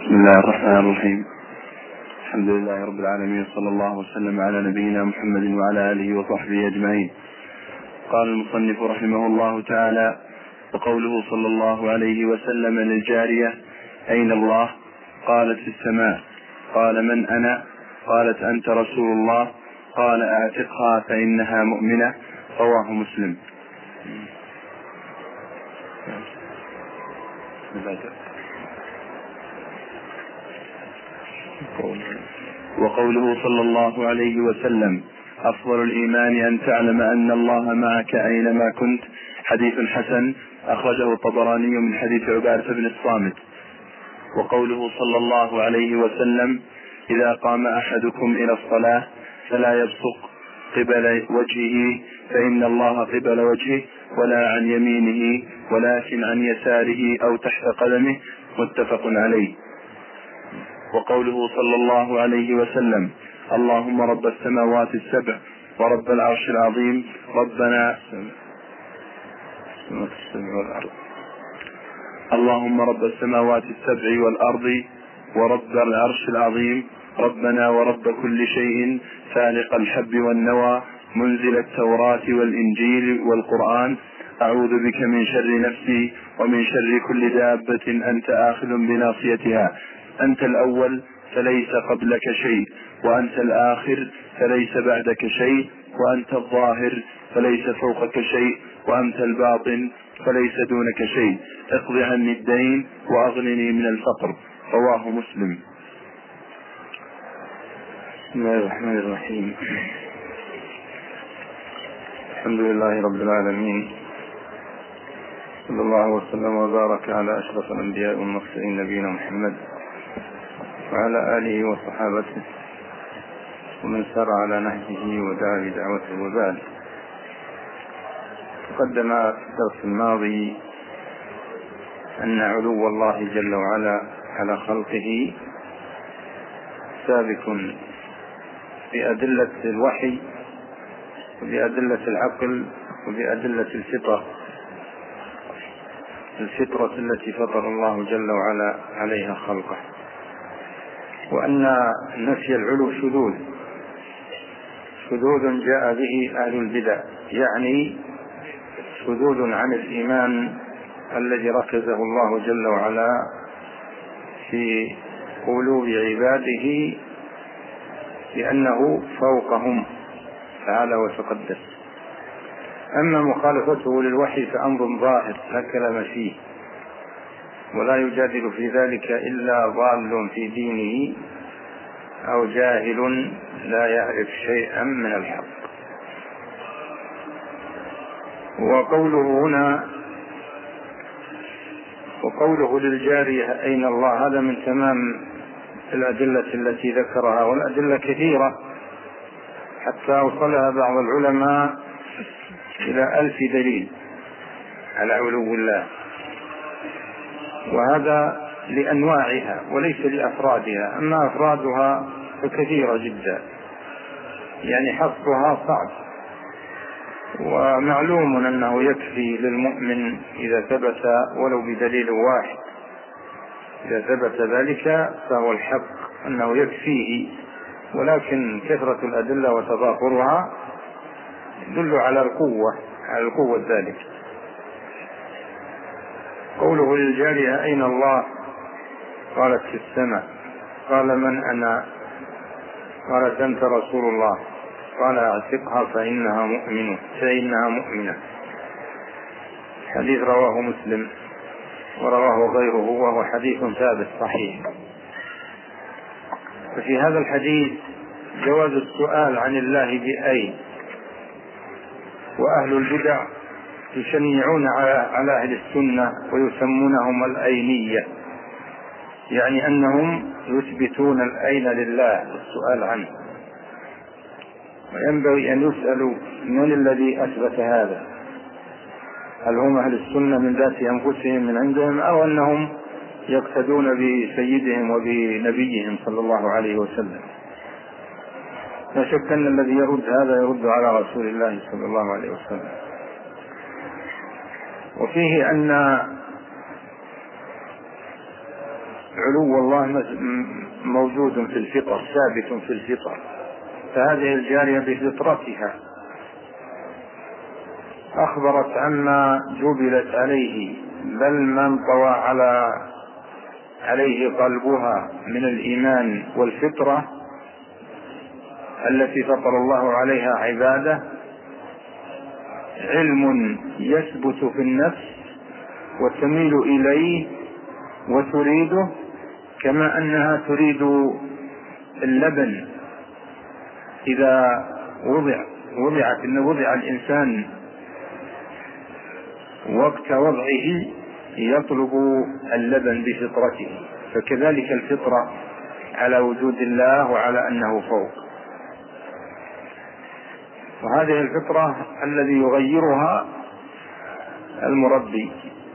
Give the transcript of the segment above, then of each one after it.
بسم الله الرحمن الرحيم. الحمد لله رب العالمين، صلى الله وسلم على نبينا محمد وعلى آله وصحبه أجمعين. قال المصنف رحمه الله تعالى: وقوله صلى الله عليه وسلم للجارية: أين الله؟ قالت: في السماء. قال: من أنا؟ قالت: أنت رسول الله. قال: أعتقها فإنها مؤمنة. رواه مسلم. وقوله صلى الله عليه وسلم: أفضل الإيمان أن تعلم أن الله معك أينما كنت، حديث حسن أخرجه الطبراني من حديث عبادة بن الصامت. وقوله صلى الله عليه وسلم: إذا قام أحدكم إلى الصلاة فلا يبصق قبل وجهه فإن الله قبل وجهه، ولا عن يمينه ولكن عن يساره أو تحت قدمه، متفق عليه. وقوله صلى الله عليه وسلم: اللهم رب السماوات السبع ورب العرش العظيم، اللهم رب السماوات السبع والأرض ورب العرش العظيم، ربنا ورب كل شيء، فالق الحب والنوى، منزل التوراة والإنجيل والقرآن، أعوذ بك من شر نفسي ومن شر كل دابة أنت آخذ بناصيتها، أنت الأول فليس قبلك شيء، وأنت الآخر فليس بعدك شيء، وأنت الظاهر فليس فوقك شيء، وأنت الباطن فليس دونك شيء، اقض عني الدين وأغنني من الفقر. رواه مسلم. بسم الله الرحمن الرحيم. الحمد لله رب العالمين، صلى الله وسلم وبارك على أشرف الأنبياء والمرسلين نبينا محمد وعلى آله وصحابته ومن سار على نهجه ودعا بدعوته. وبعد، تقدم في الدرس الماضي أن علو الله جل وعلا على خلقه سابق بأدلة الوحي وبأدلة العقل وبأدلة الفطرة التي فطر الله جل وعلا عليها خلقه، وأن نفي العلو شذوذ جاء به أهل البدع، يعني شذوذ عن الإيمان الذي ركزه الله جل وعلا في قلوب عباده بأنه فوقهم تعالى وتقدس. أما مخالفته للوحي فأمر ظاهر لا كلام فيه، ولا يجادل في ذلك إلا ضال في دينه أو جاهل لا يعرف شيئا من الحق. وقوله للجارية أين الله، هذا من تمام الأدلة التي ذكرها، والأدلة كثيرة حتى أوصلها بعض العلماء إلى 1000 دليل على علو الله، وهذا لأنواعها وليس لأفرادها. أما أفرادها فكثيرة جدا، يعني حصرها صعب، ومعلوم أنه يكفي للمؤمن إذا ثبت ولو بدليل واحد، إذا ثبت ذلك فهو الحق أنه يكفيه، ولكن كثرة الأدلة وتضافرها يدل على القوة ذلك. قوله للجارية أين الله؟ قالت: في السماء. قال: من أنا؟ قالت: أنت رسول الله. قال: أعتقها فإنها مؤمنة. حديث رواه مسلم ورواه غيره، وهو حديث ثابت صحيح. وفي هذا الحديث جواز السؤال عن الله بأين، وأهل البدع يشنعون على أهل السنة ويسمونهم الأينية، يعني أنهم يثبتون الأين لله والسؤال عنه، وينبغي أن يسألوا من الذي أثبت هذا، هل هم أهل السنة من ذات أنفسهم من عندهم، أو أنهم يقتدون بسيدهم وبنبيهم صلى الله عليه وسلم. لا شك أن الذي يرد هذا يرد على رسول الله صلى الله عليه وسلم. وفيه أن علو الله موجود في الفطر، ثابت في الفطر، فهذه الجارية بفطرتها أخبرت عما جبلت عليه، بل من طوى عليه قلبها من الإيمان والفطرة التي فطر الله عليها عباده، علم يثبت في النفس وتميل إليه وتريده، كما أنها تريد اللبن إذا وضع الإنسان وقت وضعه يطلب اللبن بفطرته، فكذلك الفطرة على وجود الله وعلى أنه فوق. وهذه الفطرة الذي يغيرها المربي.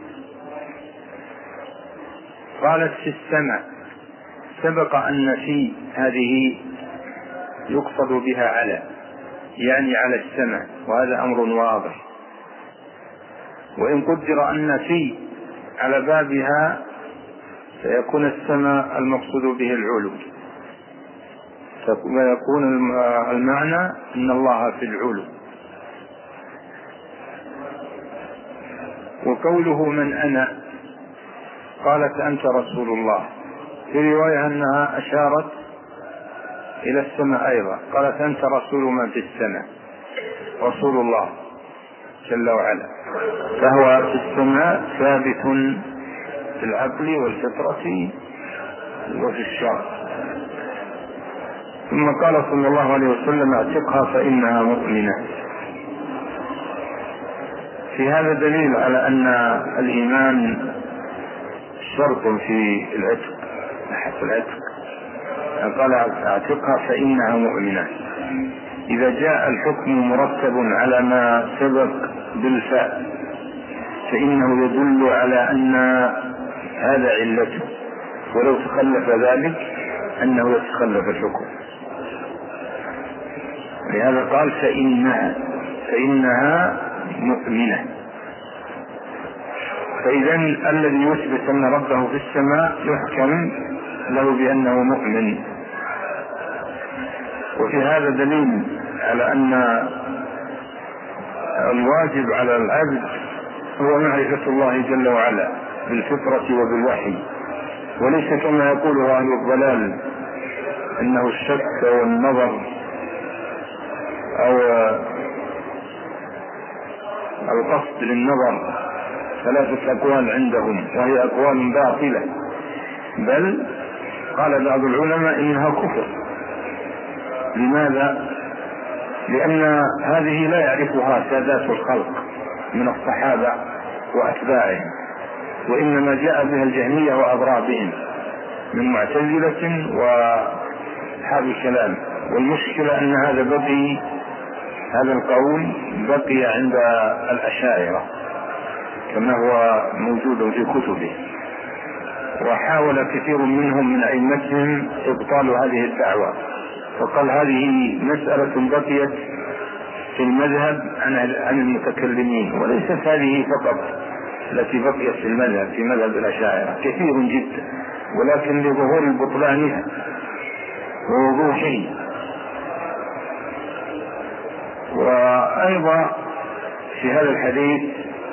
قالت في السمع، سبق أن في هذه يقصد بها على، يعني على السمع، وهذا أمر واضح. وإن قدر أن في على بابها فيكون السمع المقصود به العلو، فيكون المعنى أن الله في العلو. وقوله من أنا، قالت أنت رسول الله. في رواية أنها أشارت إلى السماء أيضا، قالت أنت رسول من في السماء، رسول الله جل وعلا، فهو في السماء ثابت في العقل والفطرة وفي الشرع. ثم قال صلى الله عليه وسلم اعتقها فإنها مؤمنة. في هذا دليل على أن الإيمان شرط في العتق. قال اعتقها فإنها مؤمنة. إذا جاء الحكم مرتب على ما سبق بالفاء فإنه يدل على أن هذا علته، ولو تخلف ذلك أنه يتخلف الحكم. لهذا قال فإنها مؤمنة. فإذا الذي يثبت أن ربه في السماء يحكم له بأنه مؤمن. وفي هذا دليل على أن الواجب على العبد هو معرفة الله جل وعلا بالفطرة وبالوحي، وليس كما يقول أهل الضلال إنه الشك والنظر أو القصد للنظر، ثلاثة أقوال عندهم وهي أقوال باطلة، بل قال بعض العلماء إنها كفر. لماذا؟ لأن هذه لا يعرفها سادات الخلق من الصحابة وأتباعهم، وإنما جاء بها الجهمية وأضرابهم من معتزلة وأصحاب الكلام. والمشكلة أن هذا القول بقي عند الأشاعرة كما هو موجود في كتبه، وحاول كثير منهم من أئمتهم إبطال هذه الدعوة، وقال هذه مسألة بقيت في المذهب عن المتكلمين، وليست هذه فقط التي بقيت في المذهب، في مذهب الأشاعرة كثير جدا، ولكن لظهور بطلانها ووضوحه. وأيضا في هذا الحديث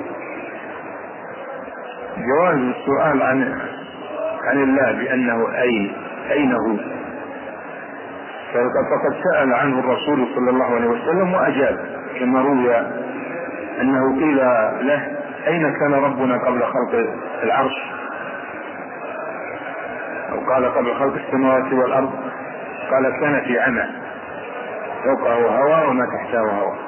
جواز السؤال عن الله بأنه أين هو، فقد سأل عنه الرسول صلى الله عليه وسلم وأجاب، كما روي أنه قيل له أين كان ربنا قبل خلق العرش، أو قال قبل خلق السماوات والأرض، قال كان في عمى، فوقه هواء وما تحته هواء.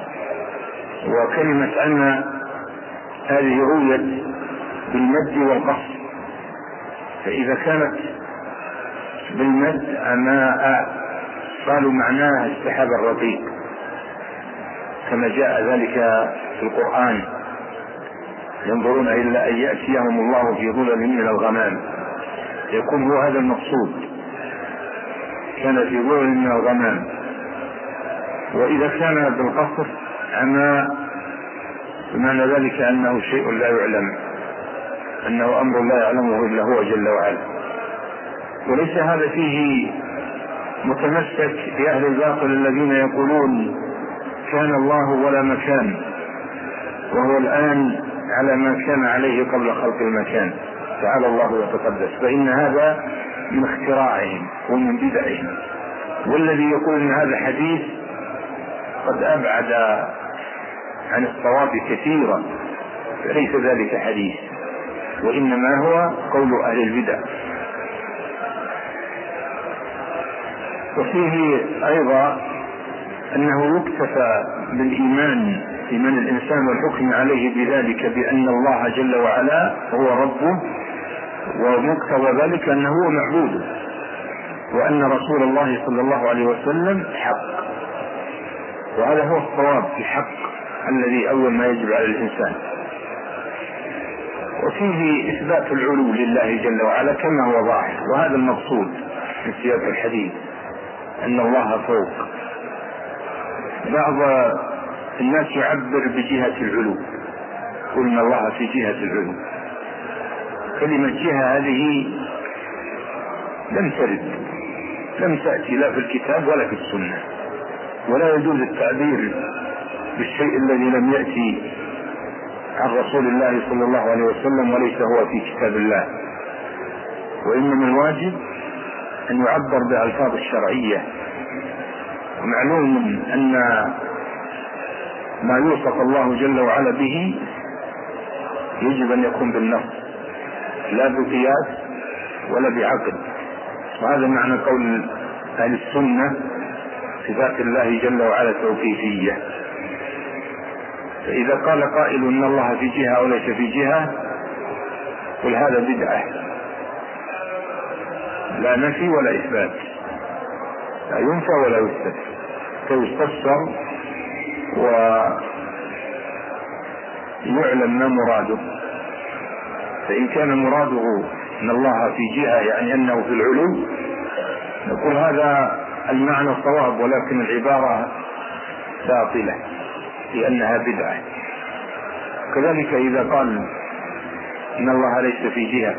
وكلمة عمى هذه رويت بالمد والقصر، فإذا كانت بالمد عماء قالوا معناها السحاب الرقيق، كما جاء ذلك في القرآن ينظرون إلا أن يأتيهم الله في ظلل من الغمام، يكون هو هذا المقصود، كان في ظلل من الغمام. وإذا كان بالقصر عماء بمعنى ذلك أنه شيء لا يعلم، أنه أمر لا يعلمه إلا هو جل وعلا. وليس هذا فيه متمسك بأهل الباطل الذين يقولون كان الله ولا مكان، وهو الآن على ما كان عليه قبل خلق المكان، تعالى الله وتقدس، فإن هذا من اختراعهم ومن بدعهم. والذي يقول ان هذا حديث قد أبعد عن الصواب كثيرا، فليس ذلك حديث، وإنما هو قول أهل البدع. وفيه أيضا أنه يكتفى بالإيمان، إيمان الإنسان والحكم عليه بذلك بأن الله جل وعلا هو ربه، ومقتضى ذلك أنه هو معبوده، وأن رسول الله صلى الله عليه وسلم حق، وهذا هو الصواب في حق الذي أول ما يجب على الإنسان. وفيه إثبات العلو لله جل وعلا كما هو ظاهر، وهذا المقصود من سياق الحديث، أن الله فوق. بعض الناس يعبر بجهة العلو، يقول إن الله في جهة العلو. كلمة جهة هذه لم ترد، لم تأتي لا في الكتاب ولا في السنة، ولا يجوز التعبير بالشيء الذي لم يأتي عن رسول الله صلى الله عليه وسلم وليس هو في كتاب الله. وإنما الواجب أن يعبر بألفاظ الشرعية. ومعلوم أن ما يوصف الله جل وعلا به يجب أن يكون بالنص لا بقياس ولا بعقل، وهذا معنى قول أهل السنة صفات الله جل وعلا توقيفية. فإذا قال قائل إن الله في جهة أو ليس في جهة، قل هذا بدعة، لا نفي ولا إثبات، لا ينفى ولا يثبت، فيستفسر ويعلم ما مراده. فإن كان مراده أن الله في جهة يعني أنه في العلو، نقول هذا المعنى صواب، ولكن العبارة باطلة لأنها بدعة. كذلك إذا قال إن الله ليس في جهة،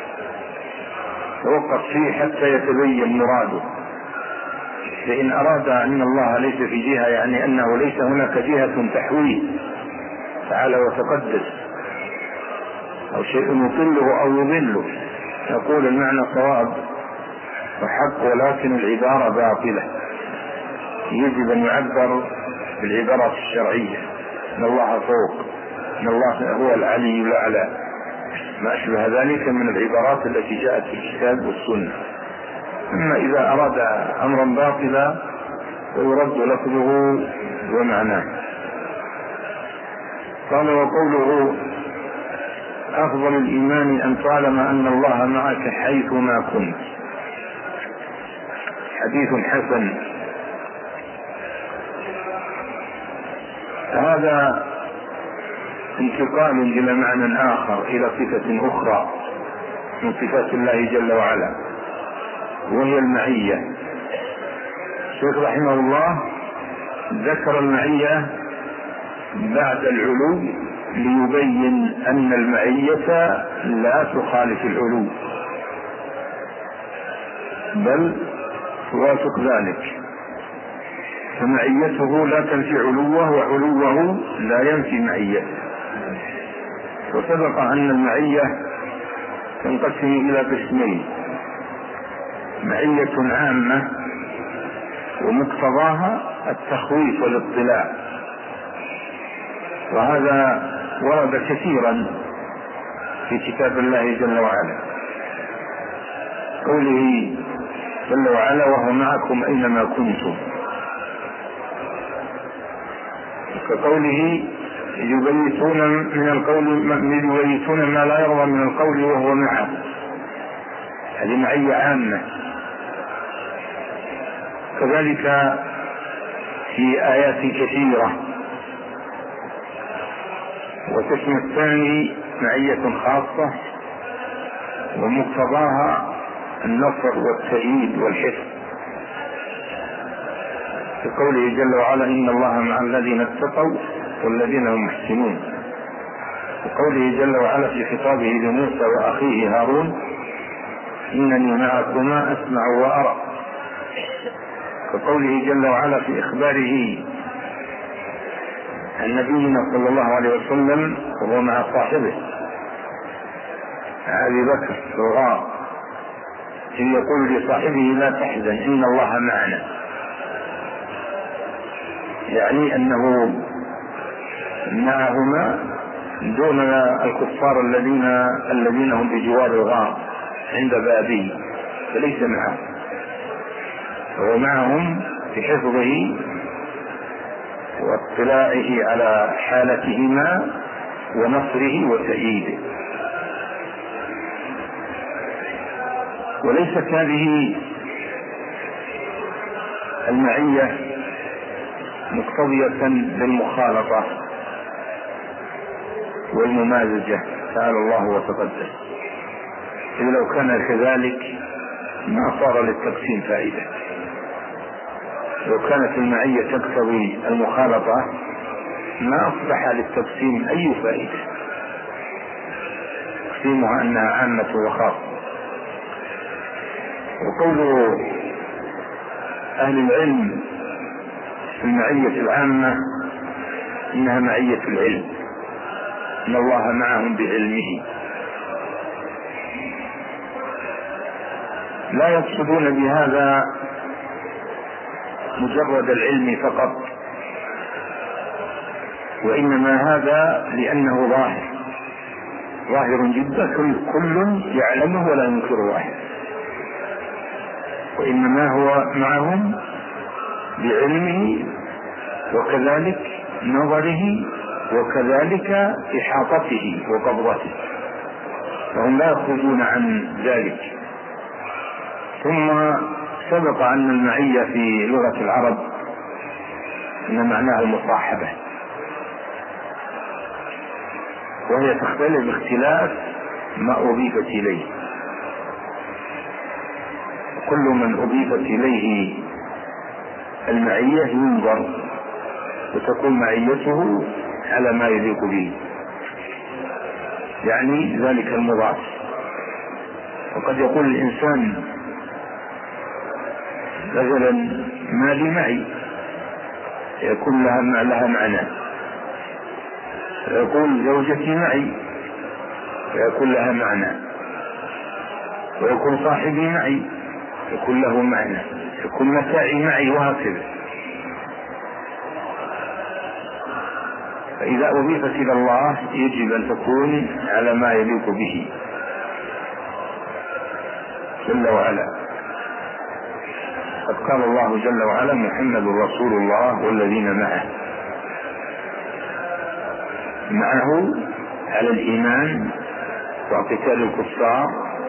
توقف فيه حتى يتبين مراده. فإن أراد أن الله ليس في جهة يعني أنه ليس هناك جهة تحويه تعالى وتقدس، أو شيء يطله أو يضله، يقول المعنى صواب وحق، ولكن العبارة باطلة. يجب أن يعبر بالعبارة الشرعية، إن الله فوق، إن الله هو العلي الأعلى، ما أشبه ذلك من العبارات التي جاءت في الكتاب والسنة. أما إذا أراد أمرا باطلا فيرد لفظه ومعناه. قال وقوله أفضل الإيمان أن تعلم أن الله معك حيثما كنت، حديث حسن. هذا انتقال إلى معنى آخر، إلى صفة أخرى من صفات الله جل وعلا، وهي المعية. الشيخ رحمه الله ذكر المعية بعد العلو ليبين أن المعية لا تخالف العلو، بل توافق ذلك، فمعيته لا تنفي علوه، وعلوه لا ينفي معيته. وسبق أن المعية تنقسم إلى قسمين: معية عامة ومقتضاها التخويف والاطلاع، وهذا ورد كثيرا في كتاب الله جل وعلا، قوله جل وعلا وهو معكم أينما كنتم، كقوله يبيتون من القول يبيتون ما لا يرضى من القول وهو معه، هذه معية عامة. كذلك في آيات كثيرة. وقسم الثاني معية خاصة ومقتضاها النصر والتأييد والحفظ، كقوله جل وعلا إن الله مع الذين اتقوا والذين هم محسنون، وقوله جل وعلا في خطابه لموسى وأخيه هارون إنني معكما أسمع وأرى، كقوله جل وعلا في إخباره عن نبينا صلى الله عليه وسلم وهو مع صاحبه أبي بكر في الغار، إذ يقول لصاحبه لا تحزن إن الله معنا، يعني أنه معهما دون الكفار الذين هم بجوار الغار عند بابه، فليس معهم، هو معهم بحفظه واطلاعه على حالتهما ونصره وتأييده. وليست هذه المعية مقتضية بالمخالطة والممازجة، تعالى الله وتقدس، إذ لو كان كذلك ما صار للتقسيم فائدة. لو كانت المعية تقتضي المخالطة ما أصبح للتقسيم أي فائدة، تقسيمها أنها عامة وخاصة. وقول أهل العلم في المعية العامة إنها معية العلم، إن الله معهم بعلمه، لا يقصدون بهذا مجرد العلم فقط، وإنما هذا لأنه ظاهر جدا، كل يعلمه ولا ينكر واحد، وإنما هو معهم بعلمه وكذلك نظره وكذلك إحاطته وقبضته، فهم لا يخرجون عن ذلك. ثم سبق أن المعية في لغة العرب إن معناها المصاحبة، وهي تختلف باختلاف ما أضيفت إليه، كل من أضيفت إليه المعية ينظر وتكون معيته على ما يليق به، يعني ذلك المضاف. وقد يقول الإنسان مثلا مالي معي، يكون لها معنى، ويقول زوجتي معي ويكون لها معنى، ويكون صاحبي معي يكون له معنى، يكون متاعي معي، وهكذا. فإذا أضيفت إلى الله يجب أن تكون على ما يليق به جل وعلا. قد قال الله جل وعلا محمد رسول الله والذين معه على الإيمان واقتال الكفار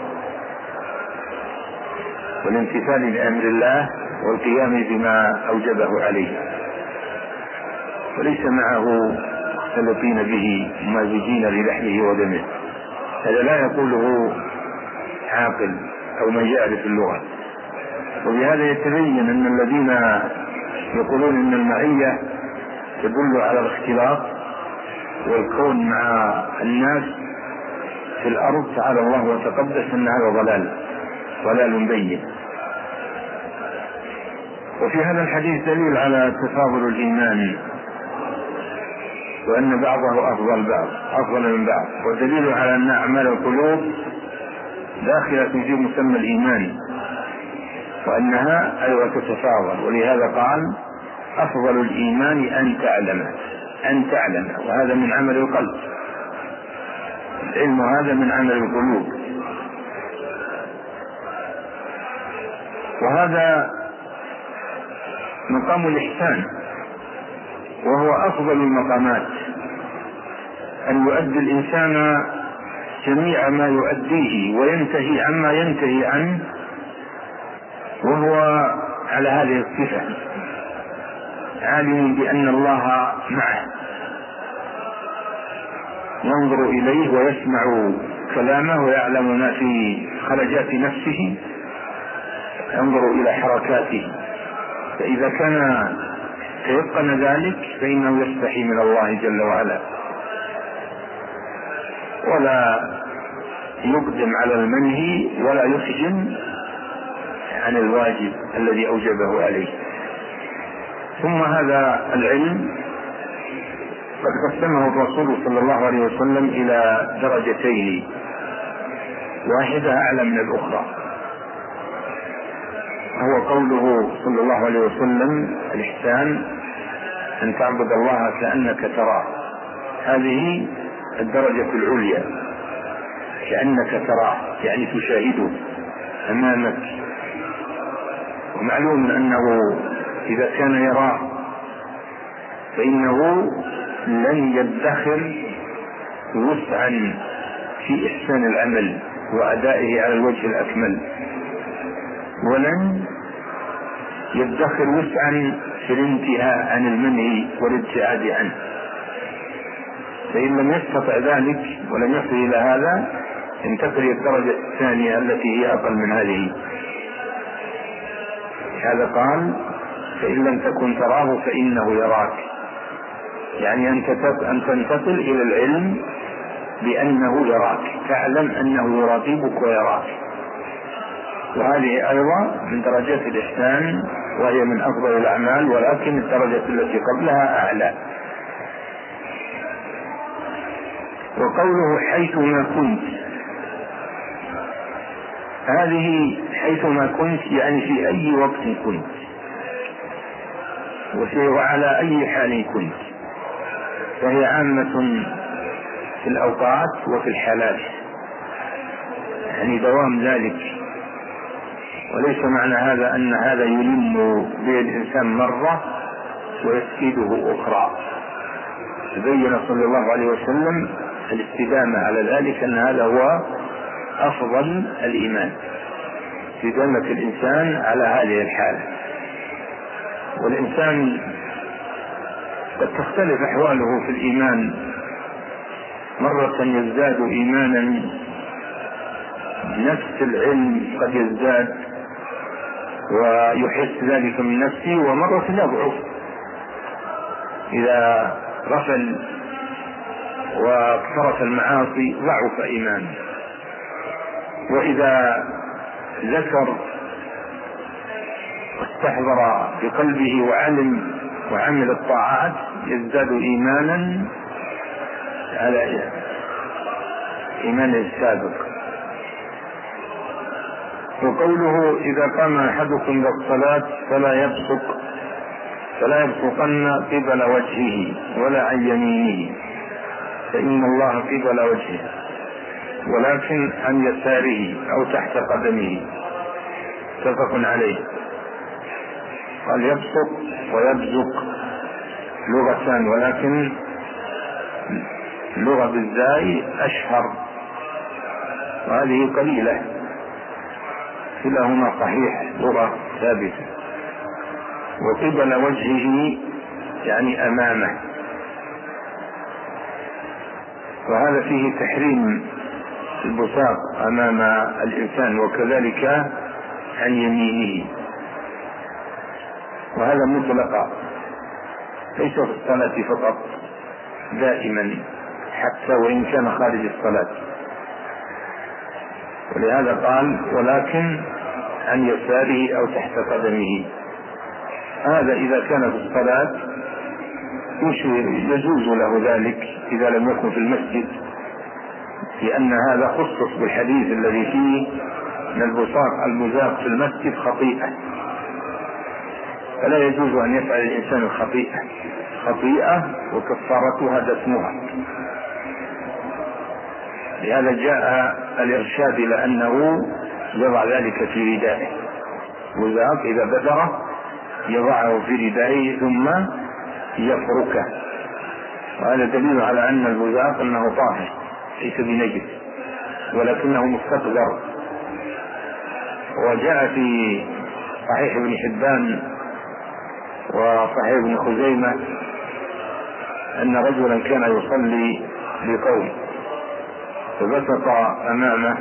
والامتثال لأمر الله والقيام بما أوجبه عليه، وليس معه مختلطين به ممازجين للحمه ودمه، هذا لا يقوله عاقل أو من يعرف اللغة. وبهذا يتبين أن الذين يقولون أن المعية تدل على الاختلاط والكون مع الناس في الأرض تعالى الله وتقدس أن هذا ضلال بين. وفي هذا الحديث دليل على تفاضل الإيمان، وأن بعضه أفضل من بعض، ودليل على أن أعمال القلوب داخلة في مسمى الإيمان، وأنها أيضا تتفاضل. ولهذا قال أفضل الإيمان أن تعلم، وهذا من عمل القلب، العلم هذا من عمل القلوب. وهذا مقام الإحسان، وهو أفضل المقامات، أن يؤدي الإنسان جميع ما يؤديه وينتهي عما ينتهي عنه وهو على هذه الصفة، عالم بأن الله معه، ينظر إليه ويسمع كلامه ويعلم ما في خلجات نفسه، ينظر إلى حركاته، فإذا كان تيقن ذلك فإنه يستحي من الله جل وعلا، ولا يقدم على المنهي ولا يحجم عن الواجب الذي أوجبه عليه. ثم هذا العلم قد قسمه الرسول صلى الله عليه وسلم إلى درجتين، واحدة أعلى من الأخرى، هو قوله صلى الله عليه وسلم: الإحسان أن تعبد الله كأنك تراه. هذه الدرجة العليا، كأنك تراه يعني تشاهده أمامك. ومعلوم أنه إذا كان يراه فإنه لن يدخر وسعا في إحسان العمل وأدائه على الوجه الأكمل، ولن يدخر وسعا في الانتهاء عن المنهي والابتعاد عنه. فإن لم يستطع ذلك ولم يصل إلى هذا انتقل إلى الدرجة الثانية التي هي أقل من هذه. هذا قال: فإن لم تكن تراه فإنه يراك، يعني أن تنتقل إلى العلم بأنه يراك، تعلم أنه يراقبك ويراك. وهذه أيضا من درجات الإحسان، وهي من أفضل الأعمال، ولكن الدرجة التي قبلها أعلى. وقوله حيثما كنت، هذه حيثما كنت يعني في أي وقت كنت، وعلى أي حال كنت، فهي عامة في الأوقات وفي الحالات، يعني دوام ذلك. وليس معنى هذا أن هذا يلم به الإنسان مرة ويسكيده أخرى. تبين صلى الله عليه وسلم الاستدامة على ذلك، أن هذا هو أفضل الإيمان، استدامة الإنسان على هذه الحالة. والإنسان قد تختلف أحواله في الإيمان، مرة يزداد إيمانا نفس العلم قد يزداد ويحس ذلك من نفسه، ومرة يضعف إذا غفل واقترف المعاصي ضعف إيمانه، وإذا ذكر واستحضر بقلبه وعلم وعمل الطاعات يزداد إيمانا على إيمان السابق. وقوله: إذا قام أحدكم للصلاة فلا يبصقن قبل وجهه ولا عن يمينه فإن الله قبل وجهه، ولكن عن يساره أو تحت قدمه. متفق عليه. قال يبصق ويبزق لغتان، ولكن اللغة بالزاي أشهر، وهذه قليلة، كلاهما صحيح، لغة ثابتة. وقبل وجهه يعني أمامه، وهذا فيه تحريم البصاق أمام الإنسان، وكذلك عن يمينه. وهذا مطلقا ليس في الصلاة فقط، دائما حتى وإن كان خارج الصلاة. ولهذا قال: ولكن عن يساره أو تحت قدمه. هذا إذا كان في الصلاة يجوز له ذلك إذا لم يكن في المسجد، لأن هذا خصص بالحديث الذي فيه أن البزاق في المسجد خطيئة، فلا يجوز أن يفعل الإنسان خطيئة وكفارتها دفنها. لهذا جاء الإرشاد إلى أنه يضع ذلك في ردائه، بزاق إذا بدره يضعه في ردائه ثم يفركه، وهذا دليل على أن البزاق أنه طاهر ليس بنجس ولكنه مستقذر. وجاء في صحيح ابن حبان وصحيح ابن خزيمة أن رجلا كان يصلي لقوم فبسط أمامه،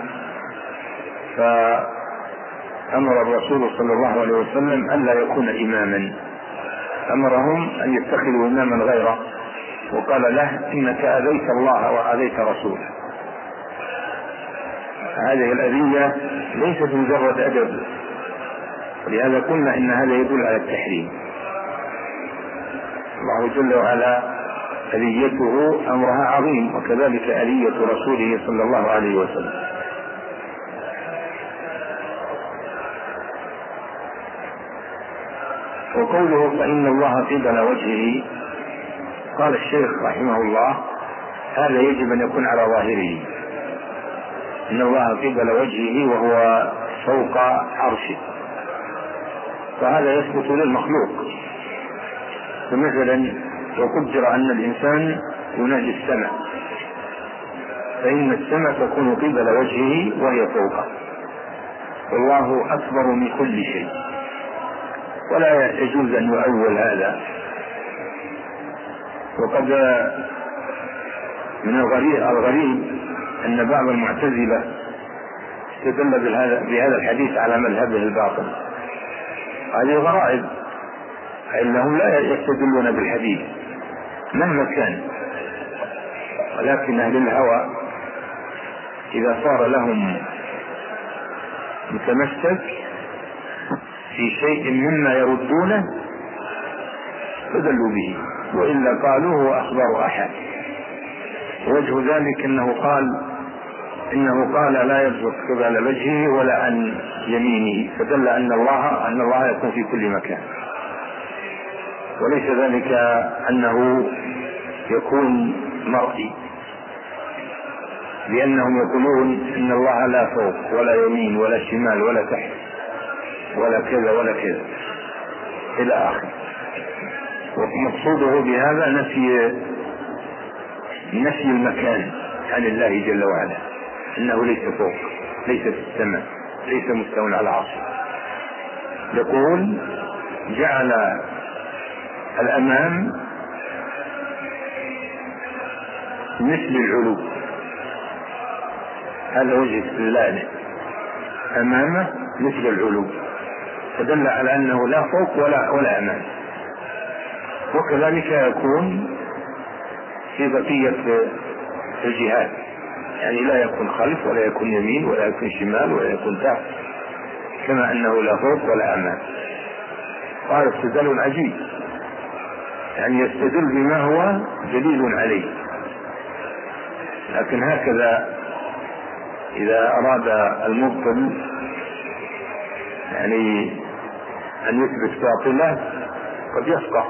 فأمر الرسول صلى الله عليه وسلم أن لا يكون إماما، أمرهم أن يتخذوا إماما غيره، وقال له: إنك أذيت الله وأذيت رسوله. هذه الأذية ليست مجرد أدب، ولهذا قلنا إن هذا يدل على التحريم. الله جل وعلا أذيته أمرها عظيم، وكذلك أذية رسوله صلى الله عليه وسلم. وقوله فإن الله قبل وجهه، قال الشيخ رحمه الله هذا يجب أن يكون على ظاهره، إن الله قبل وجهه وهو فوق عرشه، فهذا يثبت للمخلوق. فمثلا لو قدر أن الإنسان يناجي السماء، فإن السماء تكون قبل وجهه وهي فوقه، والله أكبر من كل شيء، ولا يجوز أن يؤول هذا. وقد من الغريب أن بعض المعتزلة استدل بهذا الحديث على مذهبه الباطل. هذه غرائب، فإنهم لا يستدلون بالحديث مهما كان، ولكن أهل الهوى إذا صار لهم متمسك في شيء مما يردونه فدلوا به، وإلا قالوا هو أخبار أحد. وجه ذلك إنه قال لا يبزق قبل وجهه ولا عن يمينه، فدل أن الله يكون في كل مكان، وليس ذلك أنه يكون مرئي، لأنهم يقولون إن الله لا فوق ولا يمين ولا شمال ولا تحت ولا كذا ولا كذا إلى آخر. ومقصوده بهذا نفي المكان عن الله جل وعلا، إنه ليس فوق، ليس في السماء، ليس مستوى على العرش. يقول جعل الأمام مثل العلو، هذا وجه استدلاله، أمامه مثل العلو، فدل على أنه لا فوق ولا أمام. وكذلك يكون في بقية الجهات، يعني لا يكون خلف ولا يكون يمين ولا يكون شمال ولا يكون تحت، كما أنه لا فوق ولا أمام. قال استدلال عجيب، يعني يستدل بما هو دليل عليه. لكن هكذا إذا أراد المبطل يعني أن يثبت باطله قد يفقه.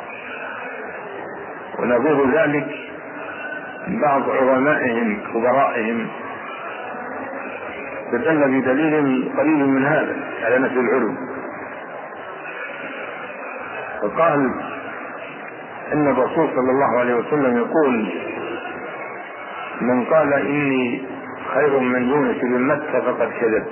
ونظير ذلك بعض علمائهم كبرائهم استدل بدليل قليل من هذا على نفي العلو، فقال إن الرسول صلى الله عليه وسلم يقول من قال إني خير من يونس بن متى فقد كذب،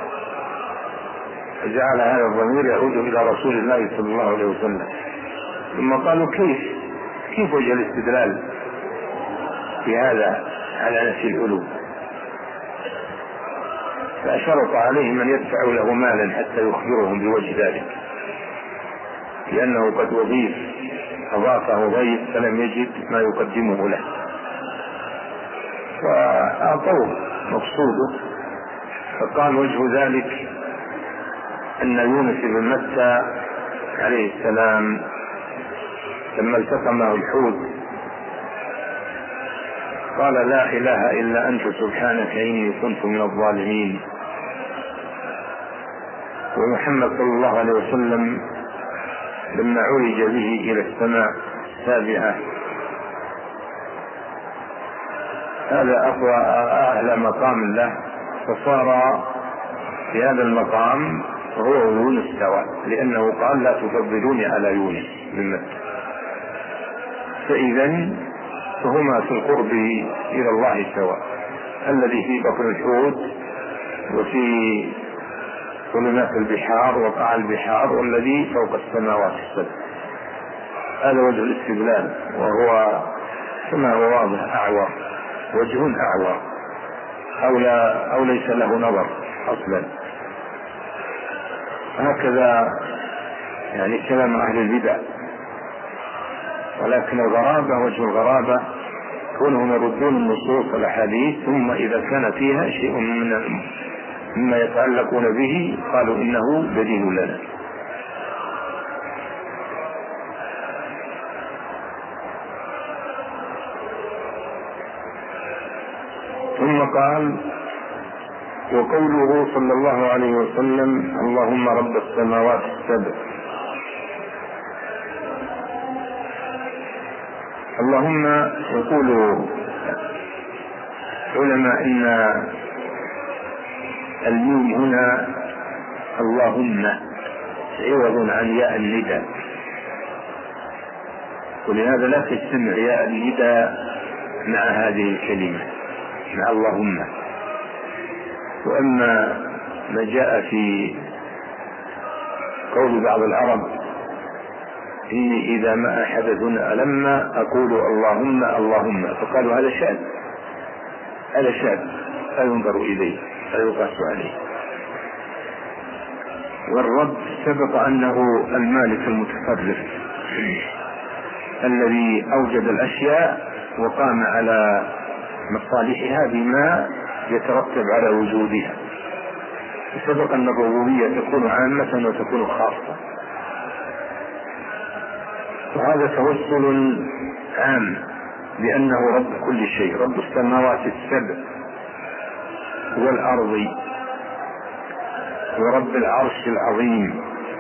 فجعل هذا الضمير يعود إلى رسول الله صلى الله عليه وسلم. ثم قالوا كيف وجه الاستدلال في هذا على نفي العلو؟ فأشرط عليهم أن يدفعوا له مالا حتى يخبرهم بوجه ذلك، لأنه قد أضافه ضيف فلم يجد ما يقدمه له، فأعطوه مقصوده. فقال وجه ذلك أن يونس بن متى عليه السلام لما التقمه الحوت قال لا إله إلا أنت سبحانك إني كنت من الظالمين. ومحمد صلى الله عليه وسلم لما عرج به إلى السماء السابعة هذا أعلى مقام له، فصار في هذا المقام هو يونس سواء، لأنه قال لا تفضلوني على يونس بن متى. فإذا فهما في القرب إلى الله سواء، الذي في بطن الحوت وفي ظلمات البحار وقاع البحار والذي فوق السماوات السبع. هذا وجه الاستدلال، وهو كما هو واضح أعور، وجه أعور أو ليس له نظر أصلا. هكذا يعني كلام أهل البدع. ولكن الغرابة، وجه الغرابة كونهم يردون النصوص والأحاديث، ثم إذا كان فيها شيء مما يتعلقون به قالوا إنه دليل لنا. ثم قال: وقوله صلى الله عليه وسلم: اللهم رب السماوات السبع. اللهم، يقول علماء إن الميم هنا اللهم عوض عن ياء النداء، ولهذا لا تجتمع ياء النداء مع هذه الكلمة، مع اللهم. وأما ما جاء في قول بعض العرب: إني إذا ما حدثنا لما أقول اللهم اللهم، فقالوا هذا شأن، هذا شأن لا ينظر إليه، لا يقاس عليه. والرب سبق أنه المالك المتصرف الذي أوجد الأشياء وقام على مصالحها بما يترتب على وجودها. سبق أن الربوبية تكون عامة وتكون خاصة، وهذا توسل عام بأنه رب كل شيء، رب السماوات السبع والأرض ورب العرش العظيم.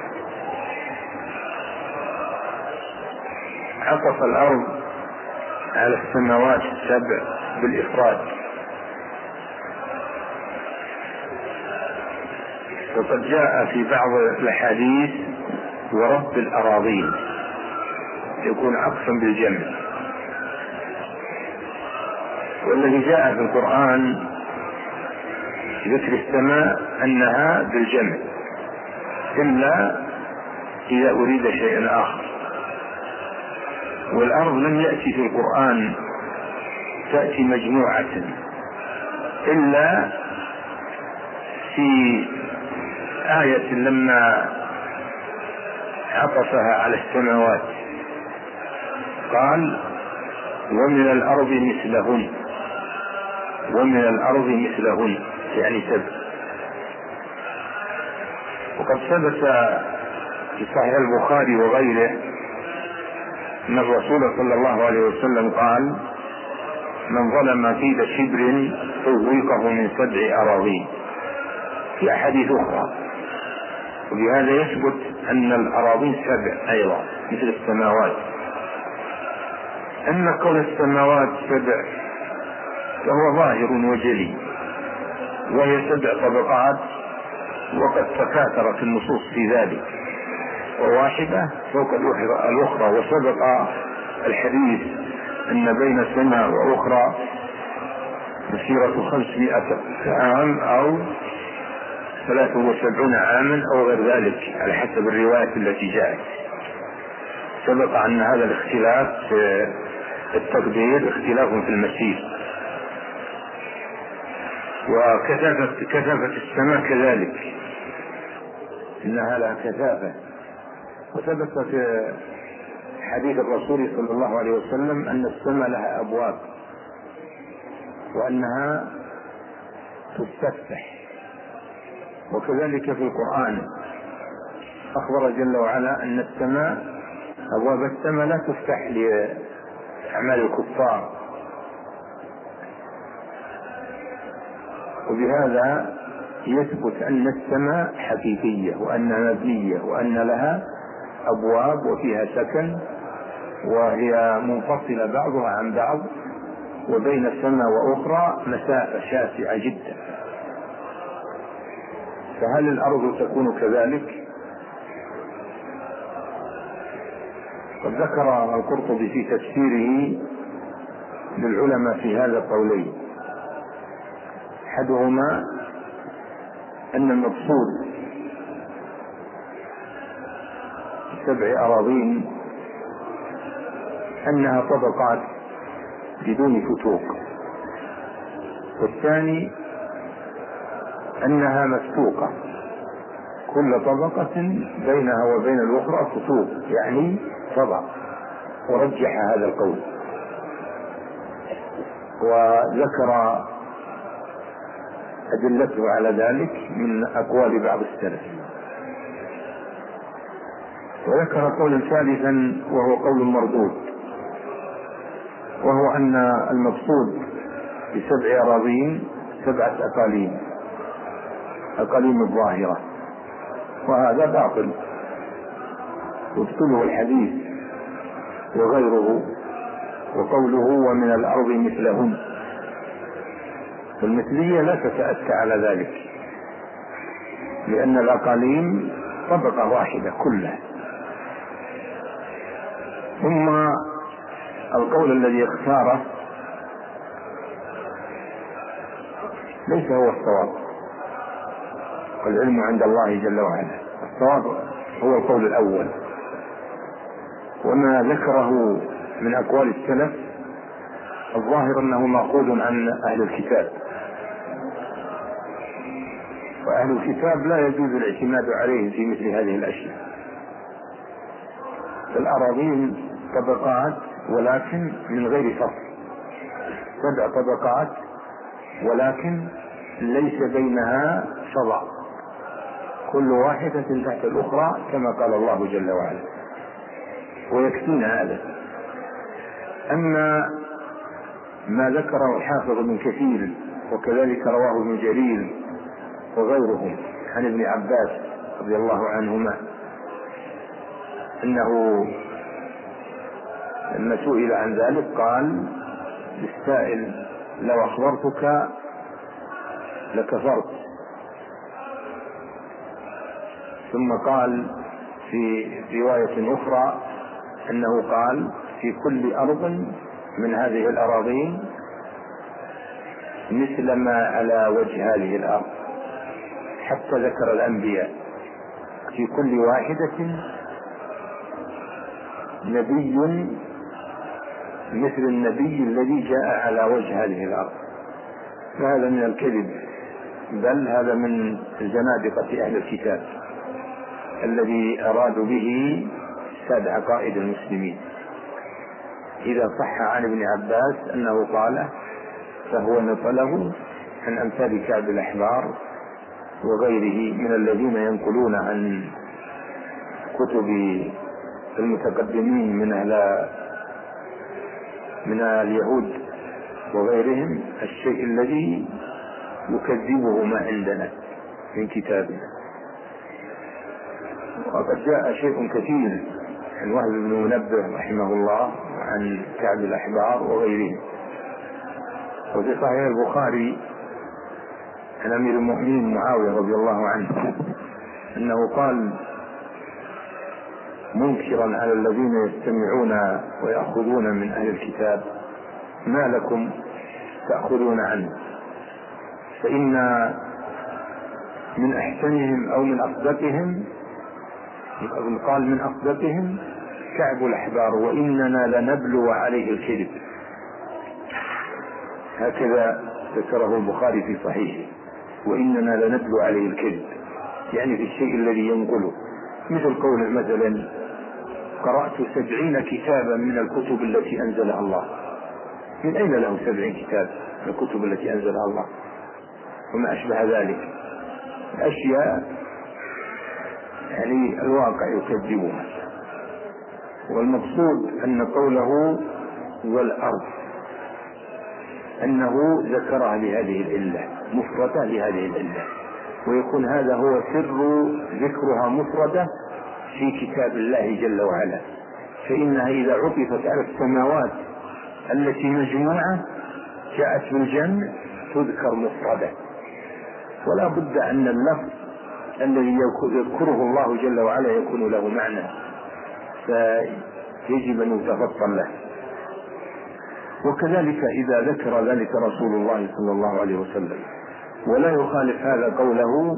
عطف الأرض على السماوات السبع بالإفراد، وقد جاء في بعض الأحاديث ورب الأراضين، يكون عطفا بالجمع. والذي جاء في القرآن ذكر السماء أنها بالجمع، إلا إذا أريد شيء آخر. والأرض لم يأتي في القرآن تأتي مجموعة، إلا في آية لما عطفها على السماوات قال: ومن الأرض مثلهن، ومن الأرض مثلهن، يعني سبع. وقد ثبت في صحيح البخاري وغيره أن الرسول صلى الله عليه وسلم قال: من ظلم قيد شبر طوقه من 7 أراضين، في أحاديث أخرى. وبهذا يثبت أن الأراضين 7 أيضا مثل السماوات. أما كون السماوات 7 فهو ظاهر وجلي، وهي 7 طبقات، وقد تكاثرت النصوص في ذلك، وواحدة فوق الأخرى. وسبق الحديث أن بين سماء وأخرى مسيرة 500 عام أو 73 عاما أو غير ذلك على حسب الرواية التي جاءت. سبق أن هذا الاختلاف في التقدير اختلاف في المسير. وكثافة السماء كذلك، إنها لها كثافة. وثبت في حديث الرسول صلى الله عليه وسلم أن السماء لها أبواب، وأنها تستفتح. وكذلك في القرآن أخبر جل وعلا أن السماء، أبواب السماء لا تفتح لأعمال الكفار. وبهذا يثبت أن السماء حقيقية، وأنها مبنية، وأن لها أبواب وفيها سكن، وهي منفصلة بعضها عن بعض، وبين سماء وأخرى مسافة شاسعة جدا. فهل الأرض تكون كذلك؟ قد ذكر القرطبي في تفسيره للعلماء في هذا قولين: أحدهما أن المقصود 7 أراضين أنها طبقات بدون فتوق، والثاني أنها مفتوقة، كل طبقة بينها وبين الأخرى فتوق، يعني طبق. ورجح هذا القول. وذكر أدلته على ذلك من أقوال بعض السلف. وذكر قولا ثالثا وهو قول مردود، وهو أن المقصود ب7 أراضين 7 أقاليم، أقاليم الظاهرة، وهذا باطل يبطله الحديث وغيره، وقوله ومن الأرض مثلهن، والمثلية لا تتأتى على ذلك، لأن الأقاليم طبقة واحدة كلها. ثم القول الذي اختاره ليس هو الصواب، والعلم عند الله جل وعلا. الصواب هو القول الأول، وما ذكره من أقوال السلف الظاهر أنه مأخوذ عن أهل الكتاب، وأهل الكتاب لا يجوز الاعتماد عليهم في مثل هذه الأشياء. الأراضين طبقات ولكن من غير فصل، 7 طبقات ولكن ليس بينها فضاء، كل واحدة تحت الأخرى كما قال الله جل وعلا، ويكفينا هذا. أما ما ذكره الحافظ ابن كثير وكذلك رواه ابن جرير وغيرهم عن ابن عباس رضي الله عنهما أنه لما سئل عن ذلك قال للسائل لو أخبرتك لكفرت، ثم قال في رواية أخرى أنه قال في كل أرض من هذه الأراضين مثل ما على وجه هذه الأرض، حتى ذكر الأنبياء في كل واحدة نبي مثل النبي الذي جاء على وجه هذه الأرض. فهذا من الكذب، بل هذا من زنادقة أهل الكتاب الذي أرادوا به ساد عقائد المسلمين. إذا صح عن ابن عباس أنه قال فهو نقله عن أمثال كعب الأحبار وغيره من الذين ينقلون عن كتب المتقدمين من اليهود وغيرهم الشيء الذي يكذبه ما عندنا من كتابنا. وقد جاء شيء كثير عن وهب بن منبه رحمه الله عن كعب الأحبار وغيرهم. وفي صحيح البخاري عن أمير المؤمنين معاوية رضي الله عنه أنه قال منكرا على الذين يستمعون ويأخذون من أهل الكتاب ما لكم تأخذون عنه، فإن من أحسنهم أو من أصدقهم، قال من أصدقهم كعب الأحبار وإننا لنبلو عليه الكذب، هكذا ذكره البخاري في صحيحه، وإننا لنبلو عليه الكذب، يعني في الشيء الذي ينقله، مثل قول مثلا قرأت 70 كتابا من الكتب التي أنزلها الله. من أين له 70 كتاب من الكتب التي أنزلها الله وما أشبه ذلك؟ أشياء يعني الواقع يكذبها. والمقصود أن قوله والأرض أنه ذكرها لهذه العلة، مفردة لهذه العلة، ويكون هذا هو سر ذكرها مفردة في كتاب الله جل وعلا، فإنها إذا عطفت على السماوات التي مجموعة جاءت بالجمع تذكر مفردة، ولا بد أن اللفظ الذي يذكره الله جل وعلا يكون له معنى، فيجب أن يتفطن له. وكذلك إذا ذكر ذلك رسول الله صلى الله عليه وسلم ولا يخالف هذا قوله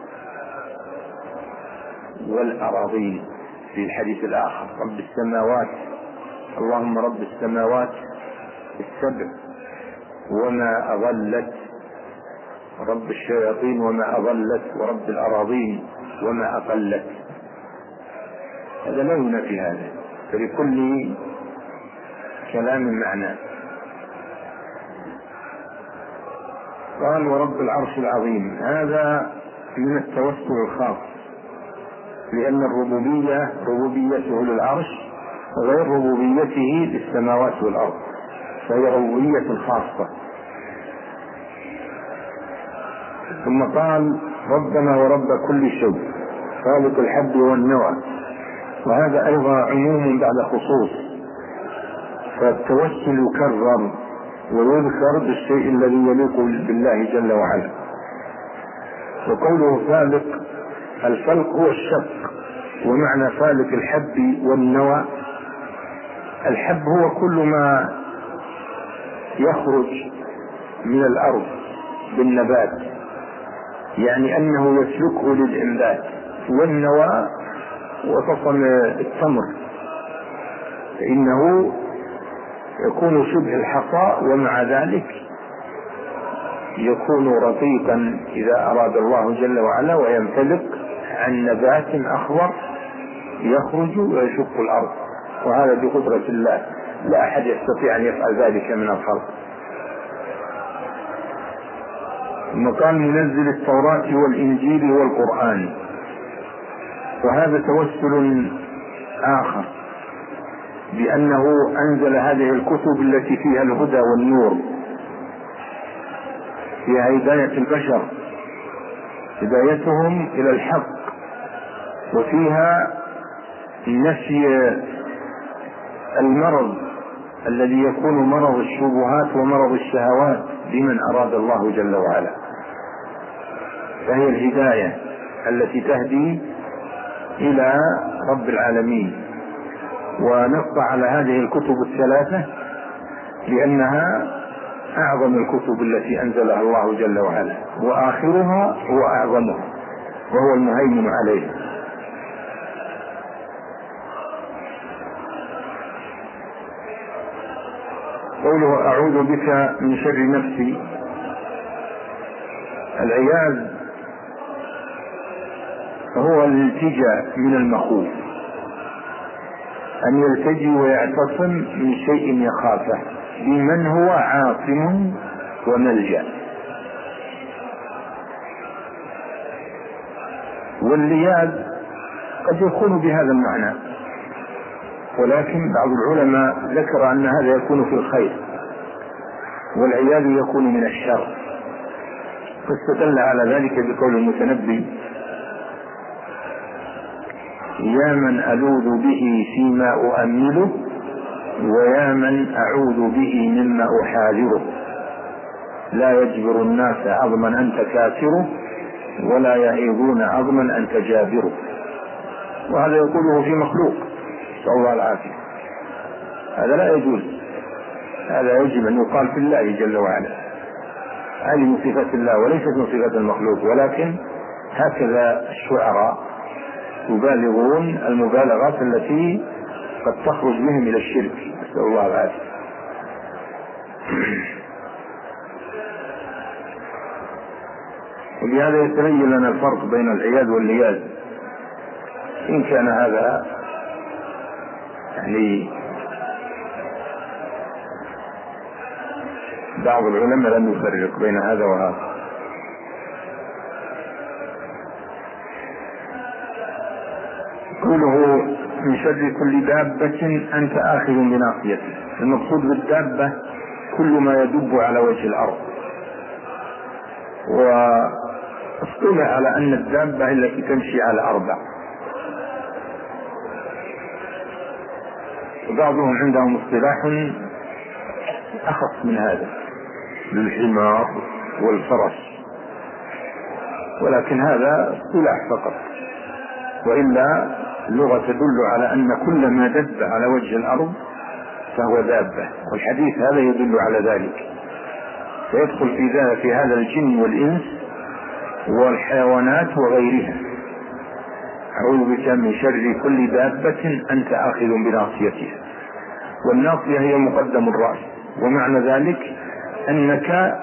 والأراضين في الحديث الآخر رب السماوات، اللهم رب السماوات السبع وما أضلت، رب الشياطين وما أضلت، ورب الأراضين وما أقلت. هذا لا ينافي هذا، فلكل كلام معنى. قال ورب العرش العظيم، هذا من التوسل الخاص، لأن الربوبية ربوبيته للعرش غير ربوبيته للسماوات والأرض، فهي ربوبية خاصة. ثم قال ربنا ورب كل شيء خالق الحب والنوى، وهذا أيضا عموم بعد خصوص، فالتوسل يكرر ويذكر بالشيء الذي يليق بالله جل وعلا. وقوله فالق، الفلق هو الشق، ومعنى فالق الحب والنوى، الحب هو كل ما يخرج من الأرض بالنبات، يعني أنه يسلكه للإنبات، والنوى وتصل التمر فإنه يكون شبه الحصى، ومع ذلك يكون رقيقا إذا أراد الله جل وعلا، ويمتلك عن نبات أخضر يخرج ويشق الأرض، وهذا بقدرة الله، لا أحد يستطيع أن يفعل ذلك من الخلق. ثم قال منزل التوراة والإنجيل والقرآن، وهذا توسل آخر، بأنه أنزل هذه الكتب التي فيها الهدى والنور، فيها هداية البشر، هدايتهم إلى الحق، وفيها نفي المرض الذي يكون مرض الشبهات ومرض الشهوات بمن أراد الله جل وعلا، فهي الهداية التي تهدي إلى رب العالمين. ونص على هذه الكتب الثلاثة لأنها أعظم الكتب التي أنزلها الله جل وعلا، وآخرها هو أعظمها وهو المهيمن عليه. قوله أعوذ بك من شر نفسي، العياذ هو الالتجاء من المخوف، أن يلتجي ويعتصم من شيء يخافه بمن هو عاصم وملجأ. واللياذ قد يكون بهذا المعنى، ولكن بعض العلماء ذكر أن هذا يكون في الخير، والعياذ يكون من الشر، فاستدل على ذلك بقول المتنبي يا من ألوذ به فيما أؤمله، ويا من أعوذ به مما أحاذره، لا يجبر الناس عظما أنت كاسره، ولا يعيذون عظما أنت جابره. وهذا يقوله في مخلوق، نسأل الله العافية، هذا لا يجوز، هذا يجب أن يقال في الله جل وعلا، هذه من صفات الله وليست من صفات المخلوق، ولكن هكذا الشعراء يبالغون المبالغات التي قد تخرج بهم إلى الشرك، نسأل الله العافية. وبهذا يتبين لنا الفرق بين العياذ واللياذ، إن كان هذا يعني بعض العلماء لم يفرق بين هذا وهذا. قوله من شر كل دابة أنت آخذ بناصيته، المقصود بالدابة كل ما يدب على وجه الأرض، واصطلح على أن الدابة التي تمشي على أربع، وبعضهم عندهم اصطلاح أخص من هذا للحمار والفرس، ولكن هذا اصطلاح فقط، وإلا اللغة تدل على أن كل ما دب على وجه الأرض فهو دابة، والحديث هذا يدل على ذلك، فيدخل في هذا الجن والإنس والحيوانات وغيرها. أعوذ بك من شر كل دابة أنت آخذ بناصيتها، والناصية هي مقدم الرأس، ومعنى ذلك أنك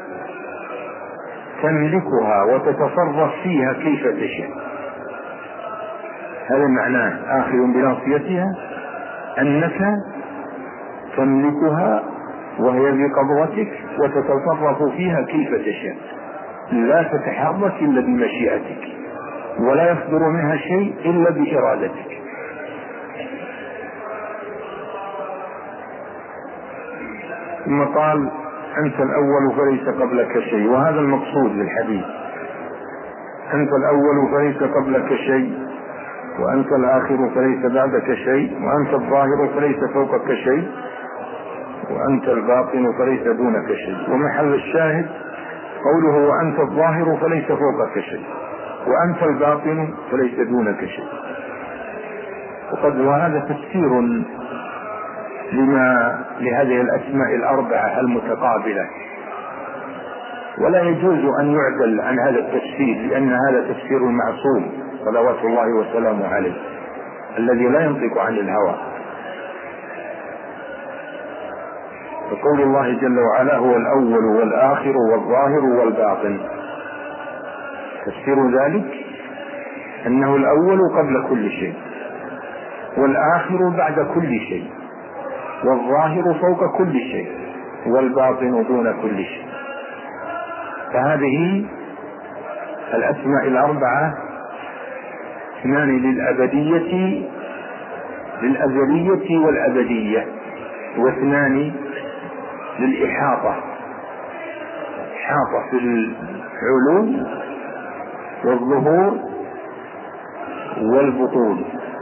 تملكها وتتصرف فيها كيف تشاء، هذا معناه آخذ بناصيتها، أنك تملكها وهي بقبضتك وتتصرف فيها كيف تشاء. لا تتحرك إلا بمشيئتك، ولا يصدر منها شيء إلا بإرادتك. ثم قال: أنت الأول فليس قبلك شيء. وهذا المقصود بالحديث: أنت الأول فليس قبلك شيء، وأنت الآخر فليس بعدك شيء، وأنت الظاهر فليس فوقك شيء، وأنت الباطن فليس دونك شيء. ومحل الشاهد قوله: وأنت الظاهر فليس فوقك شيء، وأنت الباطن فليس دونك شيء. وهذا تفسير لهذه الأسماء الأربعة المتقابلة، ولا يجوز أن يعدل عن هذا التفسير، لأن هذا تفسير المعصوم صلوات الله وسلامه عليه الذي لا ينطق عن الهوى. فقول الله جل وعلا: هو الأول والآخر والظاهر والباطن، تفسير ذلك أنه الأول قبل كل شيء، والآخر بعد كل شيء، والظاهر فوق كل شيء، والباطن دون كل شيء. فهذه الأسماء الأربعة: اثنان للأزلية والأبدية، واثنان للإحاطة، إحاطة في العلو والظهور والبطون.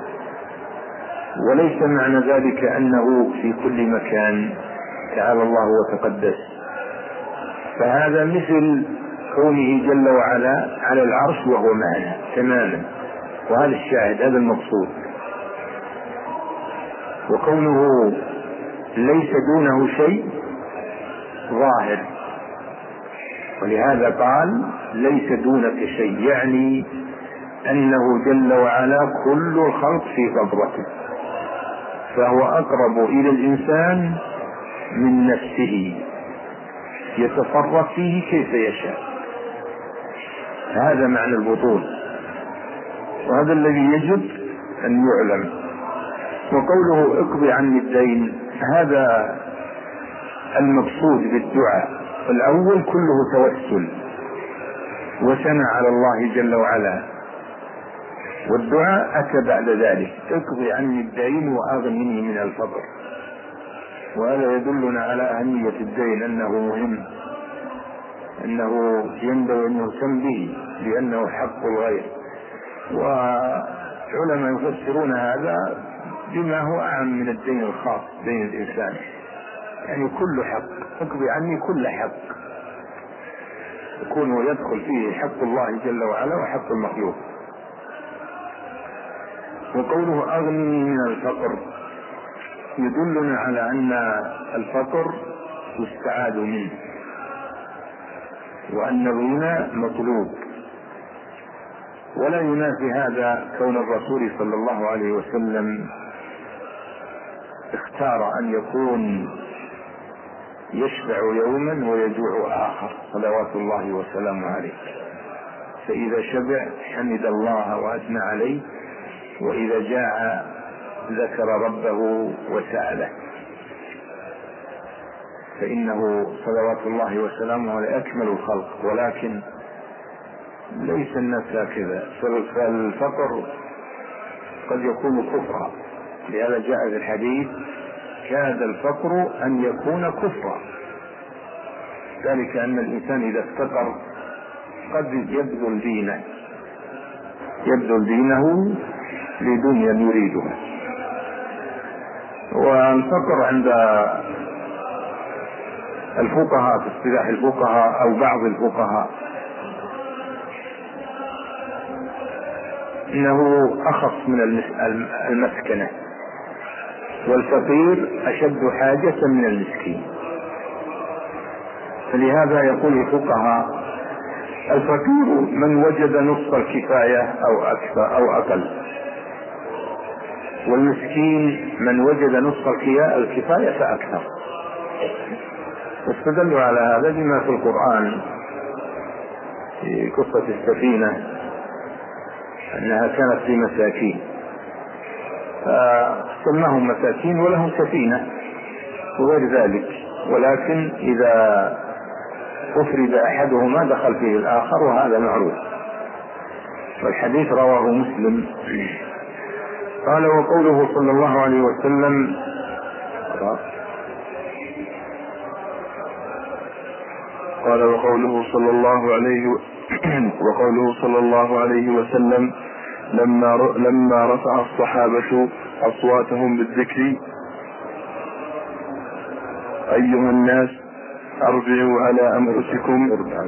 وليس معنى ذلك أنه في كل مكان، تعالى الله وتقدس. فهذا مثل كونه جل وعلا على العرش وهو معنا تماما، وهذا الشاهد، هذا المقصود. وكونه ليس دونه شيء ظاهر، ولهذا قال: ليس دونك شيء، يعني أنه جل وعلا كل الخلق في قبضته، فهو أقرب إلى الإنسان من نفسه، يتصرف فيه كيف يشاء. هذا معنى البطون، وهذا الذي يجب أن يعلم. وقوله: اقض عني الدين، هذا المقصود بالدعاء. الأول كله توسل وثنى على الله جل وعلا، والدعاء أتى بعد ذلك: اقض عني الدين وأغنني من الفقر. وهذا يدلنا على أهمية الدين، أنه مهم، أنه ينبغي أن يهتم به، لأنه حق الغير. وعلماء يفسرون هذا بما هو أعم من الدين الخاص بين الإنسان، يعني كل حق، اقض عني كل حق، يكون يدخل فيه حق الله جل وعلا وحق المخلوق. وقوله: أغنني من الفقر، يدلنا على أن الفقر يستعاذ منه، وأن الغنى مطلوب. ولا ينافي هذا كون الرسول صلى الله عليه وسلم اختار أن يكون يشبع يوما ويجوع آخر صلوات الله وسلامه عليه، فإذا شبع حمد الله وأثنى عليه، وإذا جاع ذكر ربه وسأله، فإنه صلوات الله وسلامه عليه أكمل الخلق. ولكن ليس الناس هكذا، فالفقر قد يكون كفرا، لهذا جاء في الحديث: كاد الفقر أن يكون كفرا. ذلك أن الإنسان إذا افتقر قد يبذل دينه لدنيا يريدها. والفقر عند الفقهاء، في اصطلاح الفقهاء أو بعض الفقهاء، إنه أخص من المسكنة، والفقير أشد حاجة من المسكين. فلهذا يقول الفقهاء: الفقير من وجد نصف الكفاية أو أكثر أو أقل، والمسكين من وجد نصف الكفاية فأكثر. واستدلوا على هذا بما في القرآن في قصة السفينة، أنها كانت لمساكين، فسماهم مساكين ولهم سفينة وغير ذلك. ولكن إذا أفرد أحدهما دخل فيه الآخر، وهذا معروف، والحديث رواه مسلم. قال: وقوله صلى الله عليه وسلم قال: وقوله صلى الله عليه وسلم: لما رفع الصحابة أصواتهم بالذكر: أيها الناس اربعوا على أنفسكم،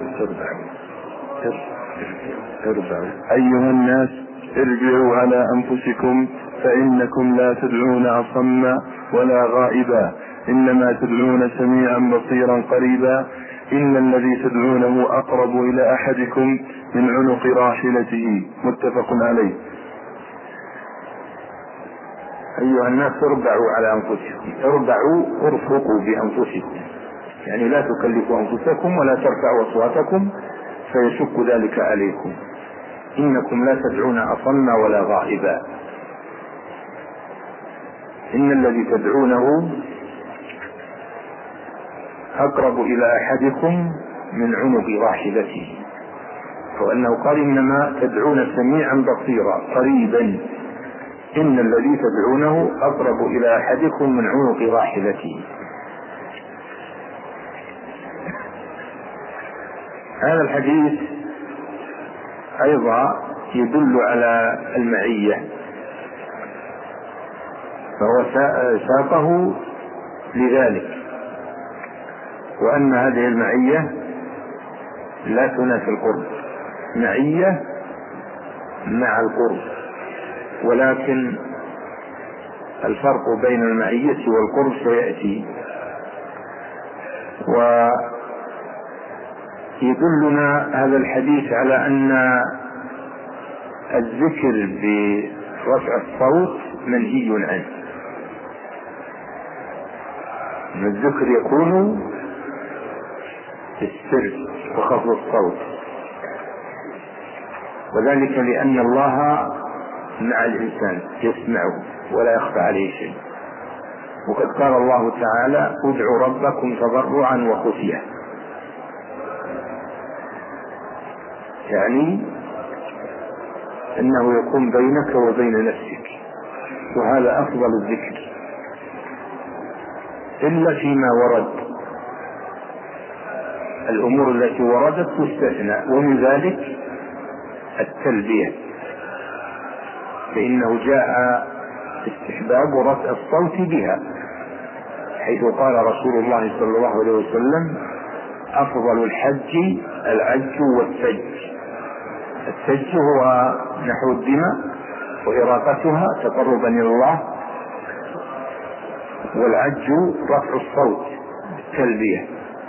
أيها الناس اربعوا على أنفسكم، فإنكم لا تدعون أصم ولا غائبا، إنما تدعون سميعا بصيرا قريبا، إن الذي تدعونه أقرب إلى أحدكم من عنق راحلته. متفق عليه. أيها الناس اربعوا على أنفسكم، ارفقوا بأنفسكم، يعني لا تكلفوا أنفسكم ولا ترفعوا أصواتكم فيشك ذلك عليكم. إنكم لا تدعون أصم ولا غائبا، إن الذي تدعونه أقرب إلى أحدكم من عنق راحلته، وأنه قال: إنما تدعون سميعا بصيرا قريبا، إن الذي تدعونه أقرب إلى أحدكم من عنق راحلته. هذا الحديث أيضا يدل على المعية، فهو ساقه لذلك، وأن هذه المعية لا تنافي القرب، معية مع القرب، ولكن الفرق بين المعية والقرب سيأتي. ويدلنا هذا الحديث على أن الذكر برفع الصوت منهي عنه، الذكر يكون في السر وخفض الصوت، وذلك لأن الله مع الإنسان يسمعه ولا يخفى عليه شيء. وقد قال الله تعالى: ادعوا ربكم تضرعا وخفية، يعني أنه يكون بينك وبين نفسك، وهذا أفضل الذكر، إلا فيما ورد، الأمور التي وردت تستثنى، ومن ذلك التلبية، فإنه جاء استحباب رفع الصوت بها، حيث قال رسول الله صلى الله عليه وسلم: أفضل الحج العج والسج. السج هو نحو الدماء وإراقتها تقربا إلى الله، والعج رفع الصوت بالتلبية،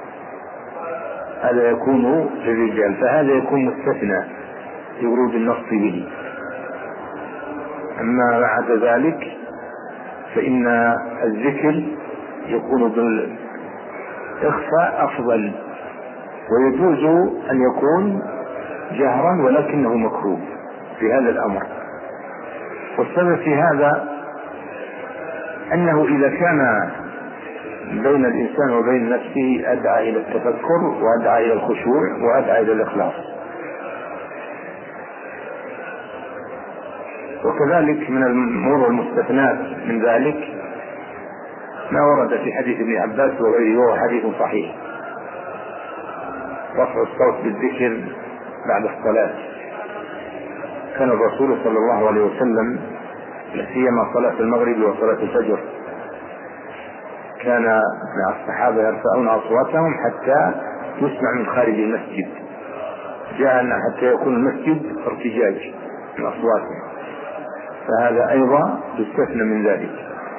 هذا يكون للرجال، فهذا يكون مستثنى لورود النص به. أما بعد ذلك فإن الذكر يكون بالإخفاء أفضل، ويجوز أن يكون جهرا ولكنه مكروه في هذا الأمر. والسبب في هذا أنه إذا كان بين الإنسان وبين نفسه أدعى إلى التفكر، وأدعى إلى الخشوع، وأدعى إلى الإخلاص. وكذلك من الأمور المستثنات من ذلك ما ورد في حديث ابن عباس وغيره، وهو حديث صحيح، رفع الصوت بالذكر بعد الصلاة. كان الرسول صلى الله عليه وسلم لا سيما صلاة المغرب وصلاة الفجر كان مع الصحابة يرفعون أصواتهم حتى يسمع من خارج المسجد، جاء حتى يكون المسجد ارتجاج من أصواتهم، فهذا أيضا يستثنى من ذلك.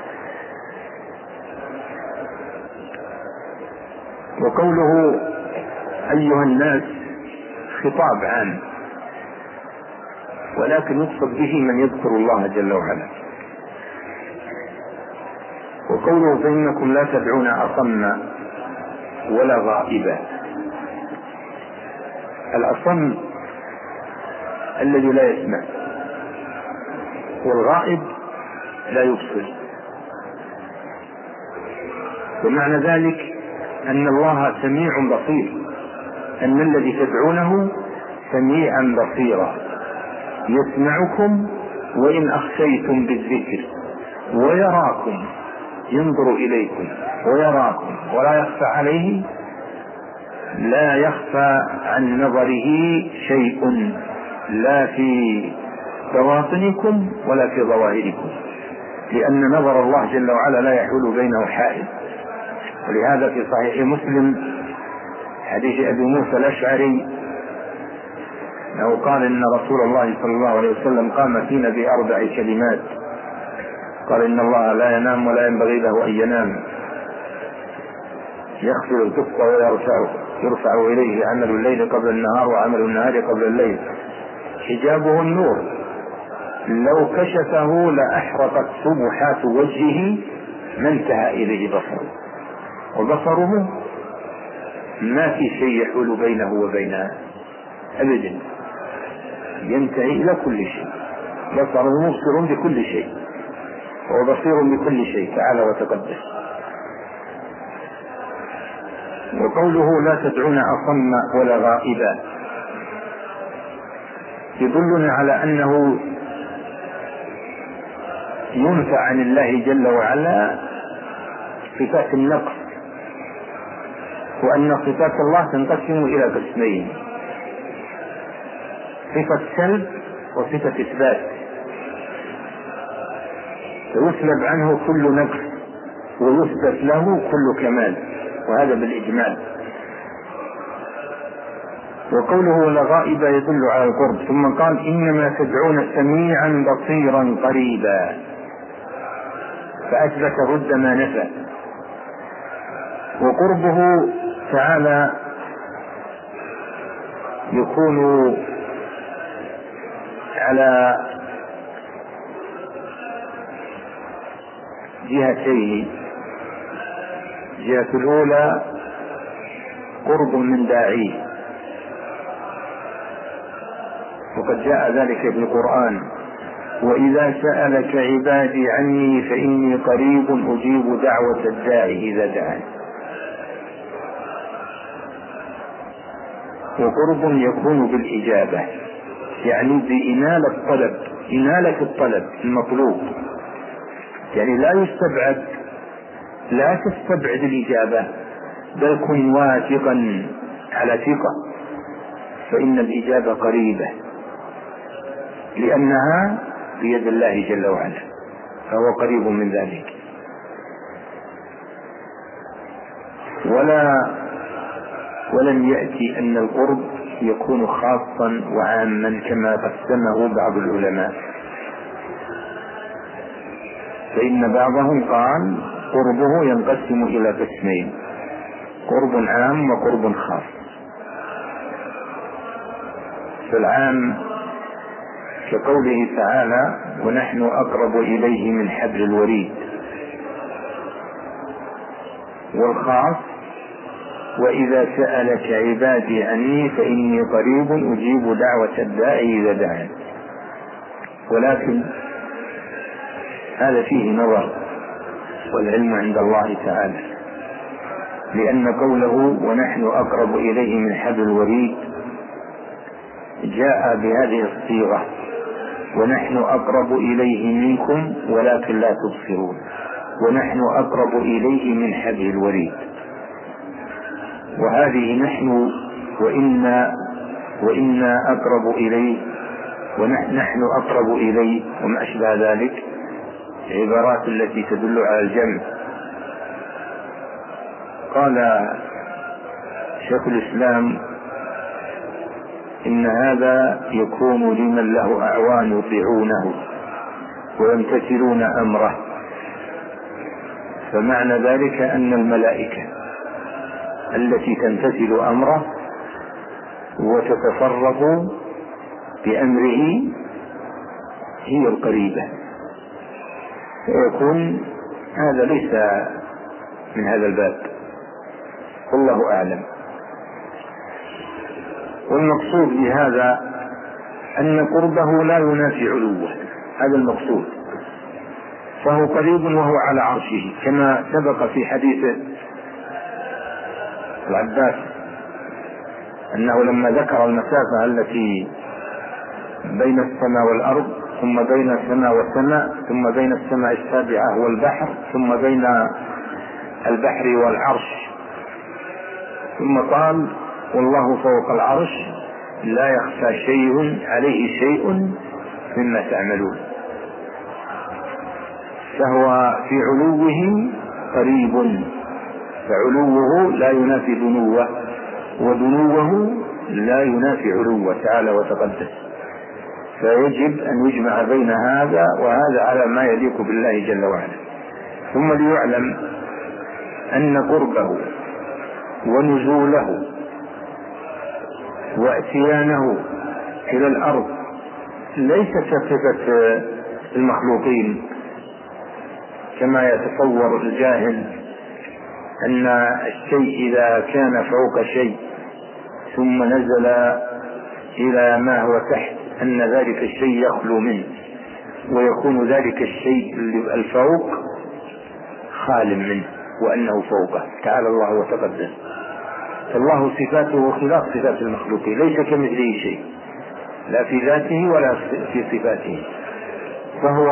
وقوله أيها الناس خطاب عام، ولكن يقصد به من يذكر الله جل وعلا. وقوله فإنكم لا تدعون أصم ولا غائبا، الأصم الذي لا يسمع، والغائب لا يبصر، ومعنى ذلك أن الله سميع بصير، أن الذي تدعونه سميعا بصيرا يسمعكم وإن أخفيتم بالذكر ويراكم، ينظر إليكم ويراكم ولا يخفى عليه، لا يخفى عن نظره شيء لا في بواطنكم ولا في ظواهركم، لأن نظر الله جل وعلا لا يحول بينه حائل. ولهذا في صحيح مسلم حديث أبي موسى الأشعري أنه قال إن رسول الله صلى الله عليه وسلم قام فينا ب4 كلمات، قال إن الله لا ينام ولا ينبغي له أن ينام، يخفض القسط ويرفع إليه عمل الليل قبل النهار وعمل النهار قبل الليل، حجابه النور، لو كشفه لأحرقت سبحات وجهه ما انتهى إليه بصره، وبصره ما في شيء يحول بينه وبينها أبدا، ينتهي إلى كل شيء، بصره مبصر بكل شيء وبصير بكل شيء تعالى وتقدس. وقوله لا تدعون أصم ولا غائبا يدلنا على أنه ينفى عن الله جل وعلا صفات النقص، وأن صفات الله تنقسم إلى قسمين: صفة سلب وصفة إثبات، فيسلب عنه كل نقص ويثبت له كل كمال، وهذا بالإجمال. وقوله لغائب يدل على القرب، ثم قال إنما تدعون سميعا بصيرا قريبا، فأثبت رد ما نفى. وقربه تعالى يكون على جهتين: الجهة الأولى قرب من داعيه، وقد جاء ذلك في القرآن: وإذا سألك عبادي عني فإني قريب أجيب دعوة الداعي إذا دعاني. وقرب يكون بالإجابة، يعني بإنالة الطلب المطلوب، يعني لا تستبعد الإجابة، بل كن واثقا على ثقة، فإن الإجابة قريبة لأنها بيد الله جل وعلا، فهو قريب من ذلك. ولم يأتي أن القرب يكون خاصا وعاما كما قسمه بعض العلماء، فإن بعضهم قال قربه ينقسم إلى قسمين: قرب عام وقرب خاص. فالعام كقوله تعالى: ونحن أقرب إليه من حبل الوريد. والخاص: وإذا سألك عبادي عني فإني قريب أجيب دعوة الداعي إذا دعاني. ولكن هذا فيه نظر، والعلم عند الله تعالى، لأن قوله ونحن أقرب إليه من حبل الوريد جاء بهذه الصيغة: ونحن أقرب إليه منكم ولكن لا تبصرون، ونحن أقرب إليه من حبل الوريد. وهذه نحن وإنا أقرب إليه ونحن أقرب إليه وما أشبه ذلك عبارات التي تدل على الجمع. قال شيخ الإسلام: إن هذا يكون لمن له أعوان يطيعونه ويمتثلون أمره، فمعنى ذلك أن الملائكة التي تمتثل أمره وتتصرف بأمره هي القريبة، فيكون هذا ليس من هذا الباب، والله أعلم. والمقصود بهذا أن قربه لا ينافي علوه، هذا المقصود، فهو قريب وهو على عرشه، كما سبق في حديث العباس أنه لما ذكر المسافة التي بين السماء والأرض، ثم بين السماء والسماء، ثم بين السماء السابعة والبحر، ثم بين البحر والعرش، ثم قال والله فوق العرش لا يخفى شيء عليه شيء مما تعملون، فهو في علوه قريب، فعلوه لا ينافي دنوه، ودنوه لا ينافي علوه تعالى وتقدس، فيجب أن يجمع بين هذا وهذا على ما يليق بالله جل وعلا. ثم ليعلم أن قربه ونزوله واتيانه إلى الأرض ليس كصفة المخلوقين كما يتصور الجاهل، أن الشيء إذا كان فوق شيء ثم نزل إلى ما هو تحت أن ذلك الشيء يخلو منه، ويكون ذلك الشيء الفوق خال منه وأنه فوقه تعالى الله وتقدس. فالله صفاته خلاف صفات المخلوقين، ليس كمثله شيء لا في ذاته ولا في صفاته، فهو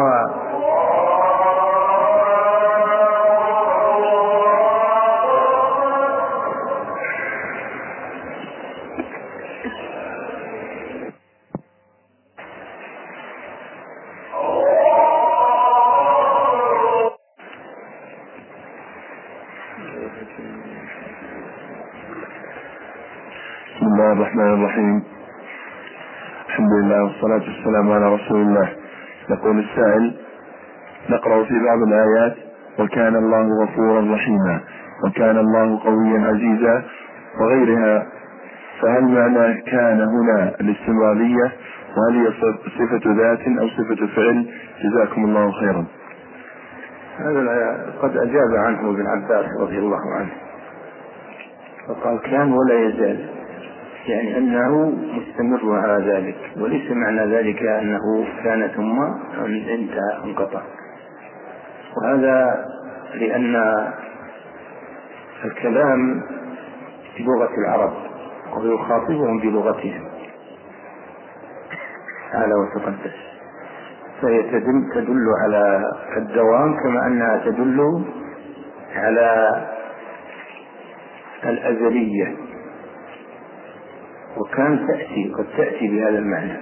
بسم الله الرحمن الرحيم. الحمد لله والصلاة والسلام على رسول الله. يقول السائل: نقرأ في بعض الآيات وكان الله غفورا رحيما وكان الله قويا عزيزا وغيرها، فهل معنى كان هنا الاستمرارية، وهل هي صفة ذات أو صفة فعل؟ جزاكم الله خيرا. هذا قد أجاب عنه ابن عباس رضي الله عنه فقال كان ولا يزال، يعني أنه مستمر على ذلك، وليس معنى ذلك أنه كان ثم انتهى انقطع. وهذا لأن الكلام بلغة العرب ويخاطبهم بلغتهم تعالى وتقدس، فهي تدل على الدوام كما أنها تدل على الأزلية، وكان قد تأتي بهذا المعنى.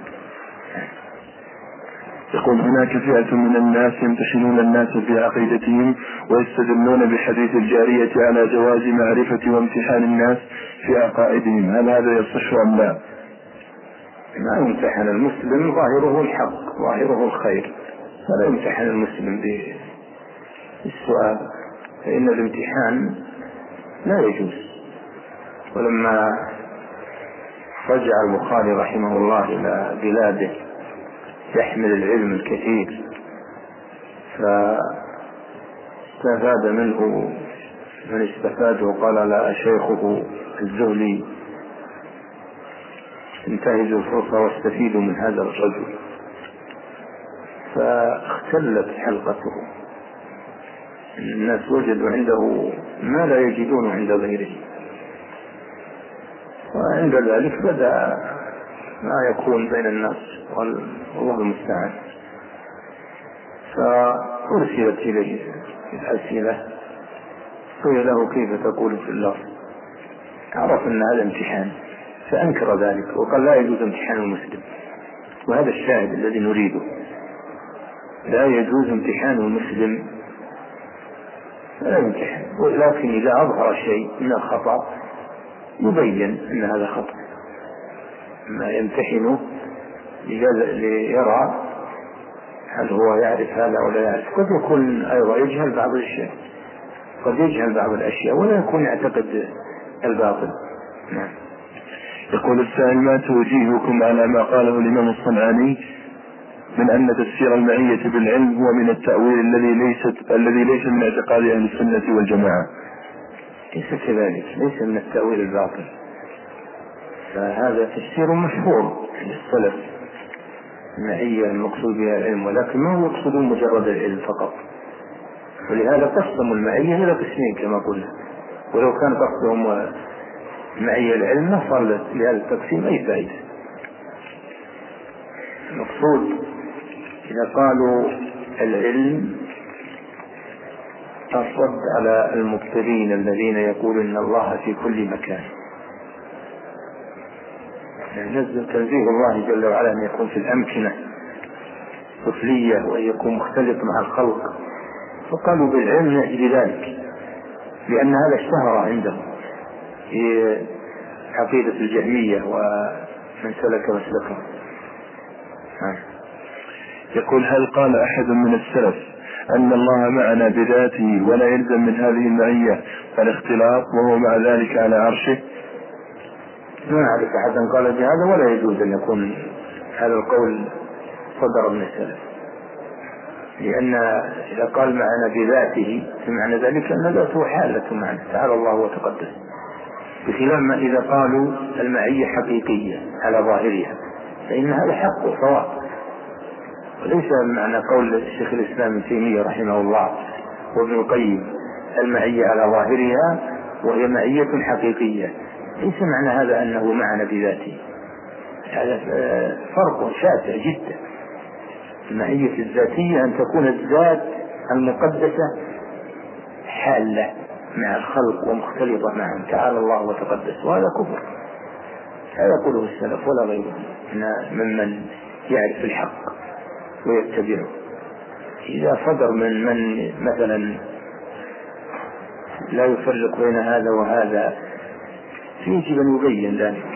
يقول: هناك فئة من الناس يمتحنون الناس في عقيدتهم ويستدلون بحديث الجارية على جواز معرفة وامتحان الناس في عقائدهم، هل هذا يصح أم لا؟ ما يمتحن المسلم ظاهره الحق ظاهره الخير، فلا يمتحن المسلم بالسؤال، فإن الامتحان لا يجوز. ولما رجع البخاري رحمه الله إلى بلاده يحمل العلم الكثير فاستفاد منه من استفاد، وقال لا شيخه الزهلي: انتهزوا الفرصة واستفيدوا من هذا الرجل. فاختلت حلقته، الناس وجدوا عنده ما لا يجدون عند غيره، وعند ذلك بدأ ما يكون بين الناس والله المستعان. فأرسلت إليه الأسئلة قيل له: كيف تقول في الله؟ عرف أن هذا امتحان فأنكر ذلك وقال: لا يجوز امتحان المسلم، وهذا الشاهد الذي نريده، لا يجوز امتحان المسلم، لا يمتحن، ولكن إذا أظهر شيء من الخطأ يبين أن هذا خطأ، ما يمتحنه ليرى هل هو يعرف هذا ولا يعرف. قد يكون أيضا يجهل بعض الأشياء، قد يجهل بعض الأشياء ولا يكون يعتقد الباطل. نعم. يقول السائل: ما توجيهكم على ما قاله الإمام الصنعاني من أن تفسير المعية بالعلم هو من التأويل الذي ليس من اعتقاد أهل السنة والجماعة؟ ليس كذلك، ليس من التأويل الباطل، فهذا تفسير مشهور للسلف، المعية المقصود بها العلم، ولكن ما هو يقصدون مجرد العلم فقط، ولهذا قسموا المعية إلى قسمين كما قلنا. ولو كان قصدهم معية العلم ما صار لهذا التقسيم أي فائدة. المقصود إذا قالوا العلم الرد على المبطلين الذين يقولون إن الله في كل مكان، نزل تنزيه الله جل وعلا أن يكون في الأمكنة طفلية وأن يكون مختلط مع الخلق، فقالوا بالعلم نأتي ذلك لأن هذا اشتهر عندهم في عقيدة الجهمية ومن سلك مسلكه. يقول: هل قال أحد من السلف أن الله معنا بذاته ولا يلزم من هذه المعية الاختلاط وهو مع ذلك على عرشه؟ ما أعرف أحدا قال بهذا، ولا يجوز أن يكون هذا القول صدر من السلف، لأن إذا قال معنا بذاته فمعنى ذلك أن ذاته حالة معنا تعالى الله وتقدس، بخلاف ما إذا قالوا المعية حقيقية على ظاهرها فإن هذا حق وصواب، وليس معنى قول الشيخ الإسلام ابن تيمية رحمه الله وابن القيم المعية على ظاهرها وهي معية حقيقية، ليس معنى هذا أنه معنا بذاته، هذا فرق شاسع جدا. المعية الذاتية أن تكون الذات المقدسة حالة مع الخلق ومختلطة معهم تعالى الله وتقدس، وهذا كفر، هذا يقوله السلف ولا غيره ممن يعرف الحق ويتبعه. إذا صدر من مثلا لا يفرق بين هذا وهذا يجب أن يبين ذلك.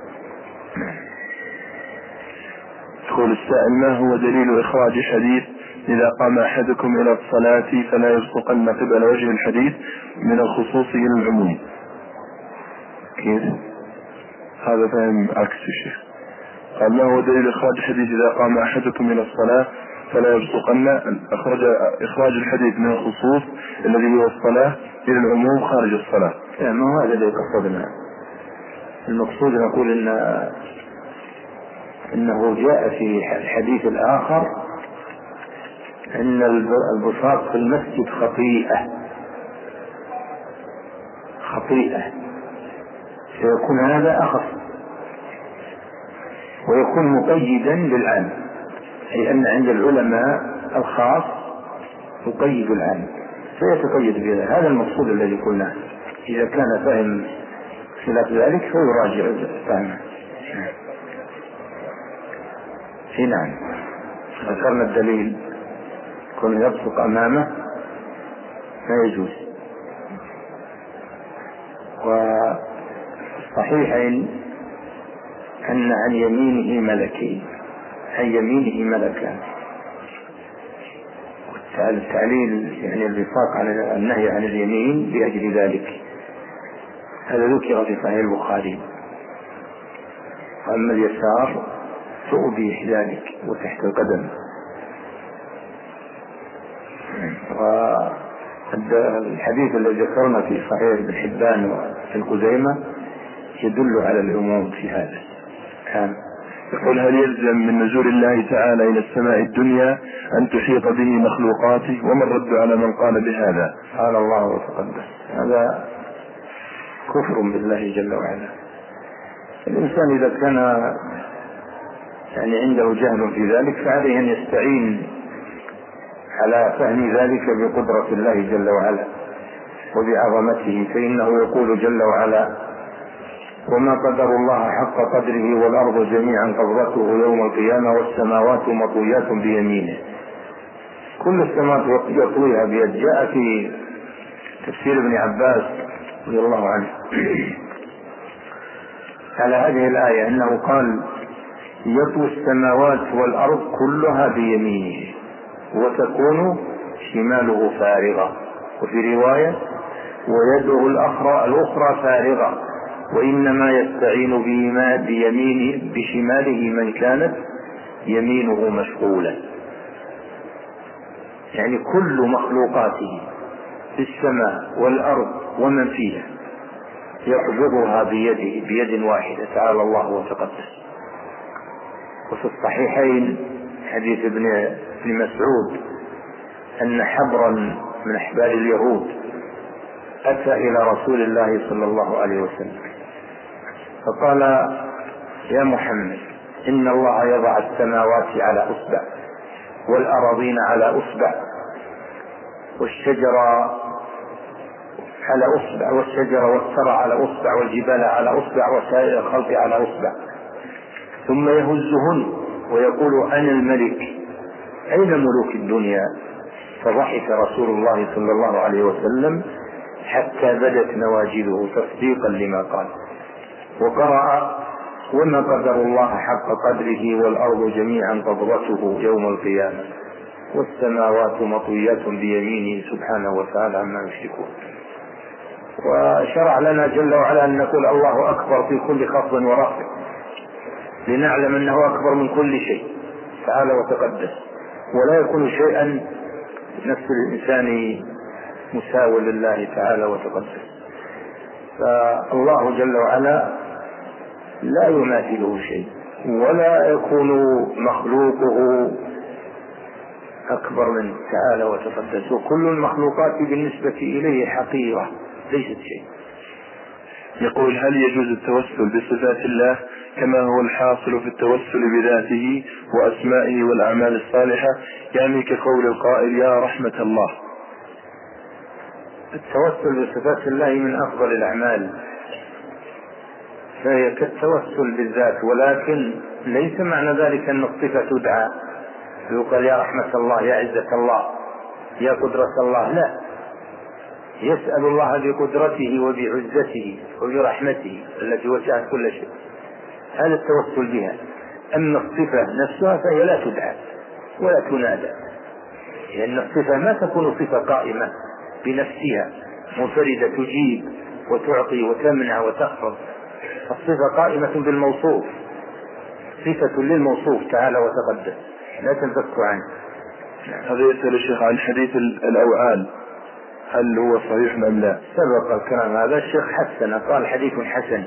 يقول السائل: ما هو دليل إخراج حديث إذا قام أحدكم إلى الصلاة فلا يبصقن قبل وجه الحديث من الخصوص إلى العموم؟ كيف؟ هذا فهم عكس الشيخ. قال: ما هو دليل إخراج حديث إذا قام أحدكم إلى الصلاة فلا يبصقن، إخراج الحديث من الخصوص الذي هو الصلاة إلى العموم خارج الصلاة؟ ما هو هذا الذي قصدنا. المقصود نقول إنه جاء في الحديث الآخر أن البصاق في المسجد خطيئة، فيكون هذا أخف ويكون مقيدا للعام، أي أن عند العلماء الخاص يقيد العام فيتقيد بهذا. هذا المقصود الذي قلناه. إذا كان فهم خلاف ذلك فيراجع فهمه. نعم، ذكرنا الدليل كن يبصق أمامه ما يجوز. والصحيحين أن عن يمينه ملكان. التعليل يعني الوفاق على النهي عن اليمين لأجل ذلك، هذا ذكر في صحيح البخاري. وأما اليسار فأبيح ذلك وتحت القدم. والحديث الذي ذكرنا في صحيح ابن حبان وابن خزيمة يدل على العموم في هذا. يقول: هل يلزم من نزول الله تعالى إلى السماء الدنيا أن تحيط به مخلوقاته؟ وما الرد على من قال بهذا؟ قال الله وتقدس، هذا كفر بالله جل وعلا. الإنسان إذا كان يعني عنده جهل في ذلك فعليه أن يستعين على فهم ذلك بقدرة الله جل وعلا وبعظمته، فإنه يقول جل وعلا: وما قدر الله حق قدره والأرض جميعا قبضته يوم القيامة والسماوات مطويات بيمينه. كل السماوات يطويها بيد. جاء في تفسير ابن عباس رضي الله عنه على هذه الآية أنه قال: يطوي السماوات والأرض كلها بيمينه وتكون شماله فارغة، وفي رواية: ويده الأخرى فارغة، وإنما يستعين بشماله من كانت يمينه مشغولة. يعني كل مخلوقاته في السماء والأرض ومن فيها يقبضها بيد واحدة تعالى الله وتقدس. وفي الصحيحين حديث ابن مسعود أن حبرا من أحبار اليهود أتى إلى رسول الله صلى الله عليه وسلم فقال: يا محمد، إن الله يضع السماوات على أصبع والأراضين على أصبع والشجر على أصبع والشجر والثرى على أصبع والجبال على أصبع وسائر الخلق على أصبع، ثم يهزهن ويقول: أنا الملك، أين ملوك الدنيا؟ فضحك رسول الله صلى الله عليه وسلم حتى بدت نواجذه تصديقا لما قال، وقرأ: وما قدر الله حق قدره والأرض جميعا قبضته يوم القيامة والسماوات مطويات بيمينه سبحانه وتعالى عما يشركون. وشرع لنا جل وعلا أن نقول الله أكبر في كل خفض ورفع، لنعلم أنه أكبر من كل شيء تعالى وتقدس، ولا يكون شيئا نفس الإنسان مساوي لله تعالى وتقدس. فالله جل وعلا لا يماثله شيء، ولا يكون مخلوقه أكبر من تعالى وتقدس، وكل المخلوقات بالنسبة إليه حقيرة ليست شيء. يقول: هل يجوز التوسل بصفات الله كما هو الحاصل في التوسل بذاته وأسمائه والأعمال الصالحة، يعني كقول القائل: يا رحمة الله؟ التوسل بصفات الله من أفضل الأعمال، فهي كالتوسل بالذات، ولكن ليس معنى ذلك أن الصفة تدعى، يقال يا رحمة الله، يا عزة الله، يا قدرة الله، لا، يسأل الله بقدرته وبعزته وبرحمته التي وسعت كل شيء، هذا التوسل بها. أما الصفة نفسها فهي لا تدعى ولا تنادى، لأن الصفة ما تكون صفة قائمة بنفسها منفردة تجيب وتعطي وتمنع وتخفض، الصفة قائمة بالموصوف، صفة للموصوف تعالى وتقدس لا تنفك عنه. هذا يسأل الشيخ عن حديث الأوعال، هل هو صحيح أم لا؟ سبق الكلام هذا، الشيخ حسن قال حديث حسن.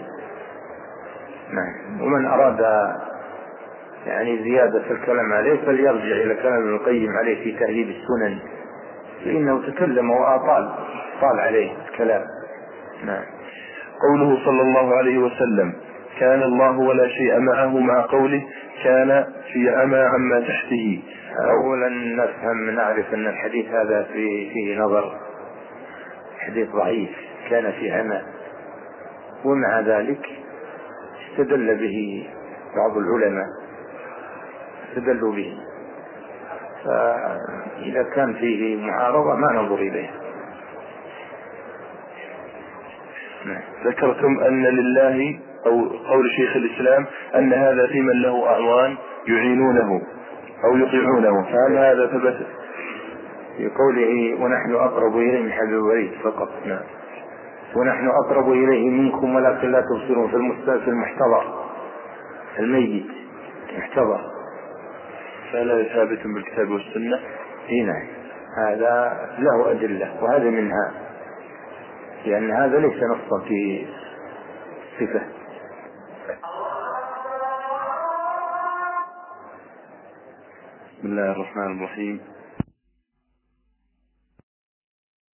ومن أراد يعني زيادة الكلام عليه فليرجع إلى كلام ابن القيم عليه في تهذيب السنن، فإنه تكلم وأطال عليه الكلام. قوله صلى الله عليه وسلم: كان الله ولا شيء معه، مع قوله كان في عمى عما تحته. أولا نعرف أن الحديث هذا فيه نظر، حديث ضعيف، كان في عمى، ومع ذلك استدل به بعض العلماء، استدلوا به، فإذا كان فيه معارضة ما ننظر إليه. ذكرتم أن لله، أو قول شيخ الإسلام أن هذا في من له أعوان يعينونه أو يطيعونه، فهل هذا ثبت في قوله ونحن أقرب إليه من حبل الوريد فقط؟ ونحن أقرب إليه منكم ولكن لا تبصرون، في المحتضر الميت محتضر، فلا ثابت بالكتاب والسنة. نعم، هذا له أدلة، وهذا منها، لأن هذا ليس نصا في صفة. بسم الله الرحمن الرحيم.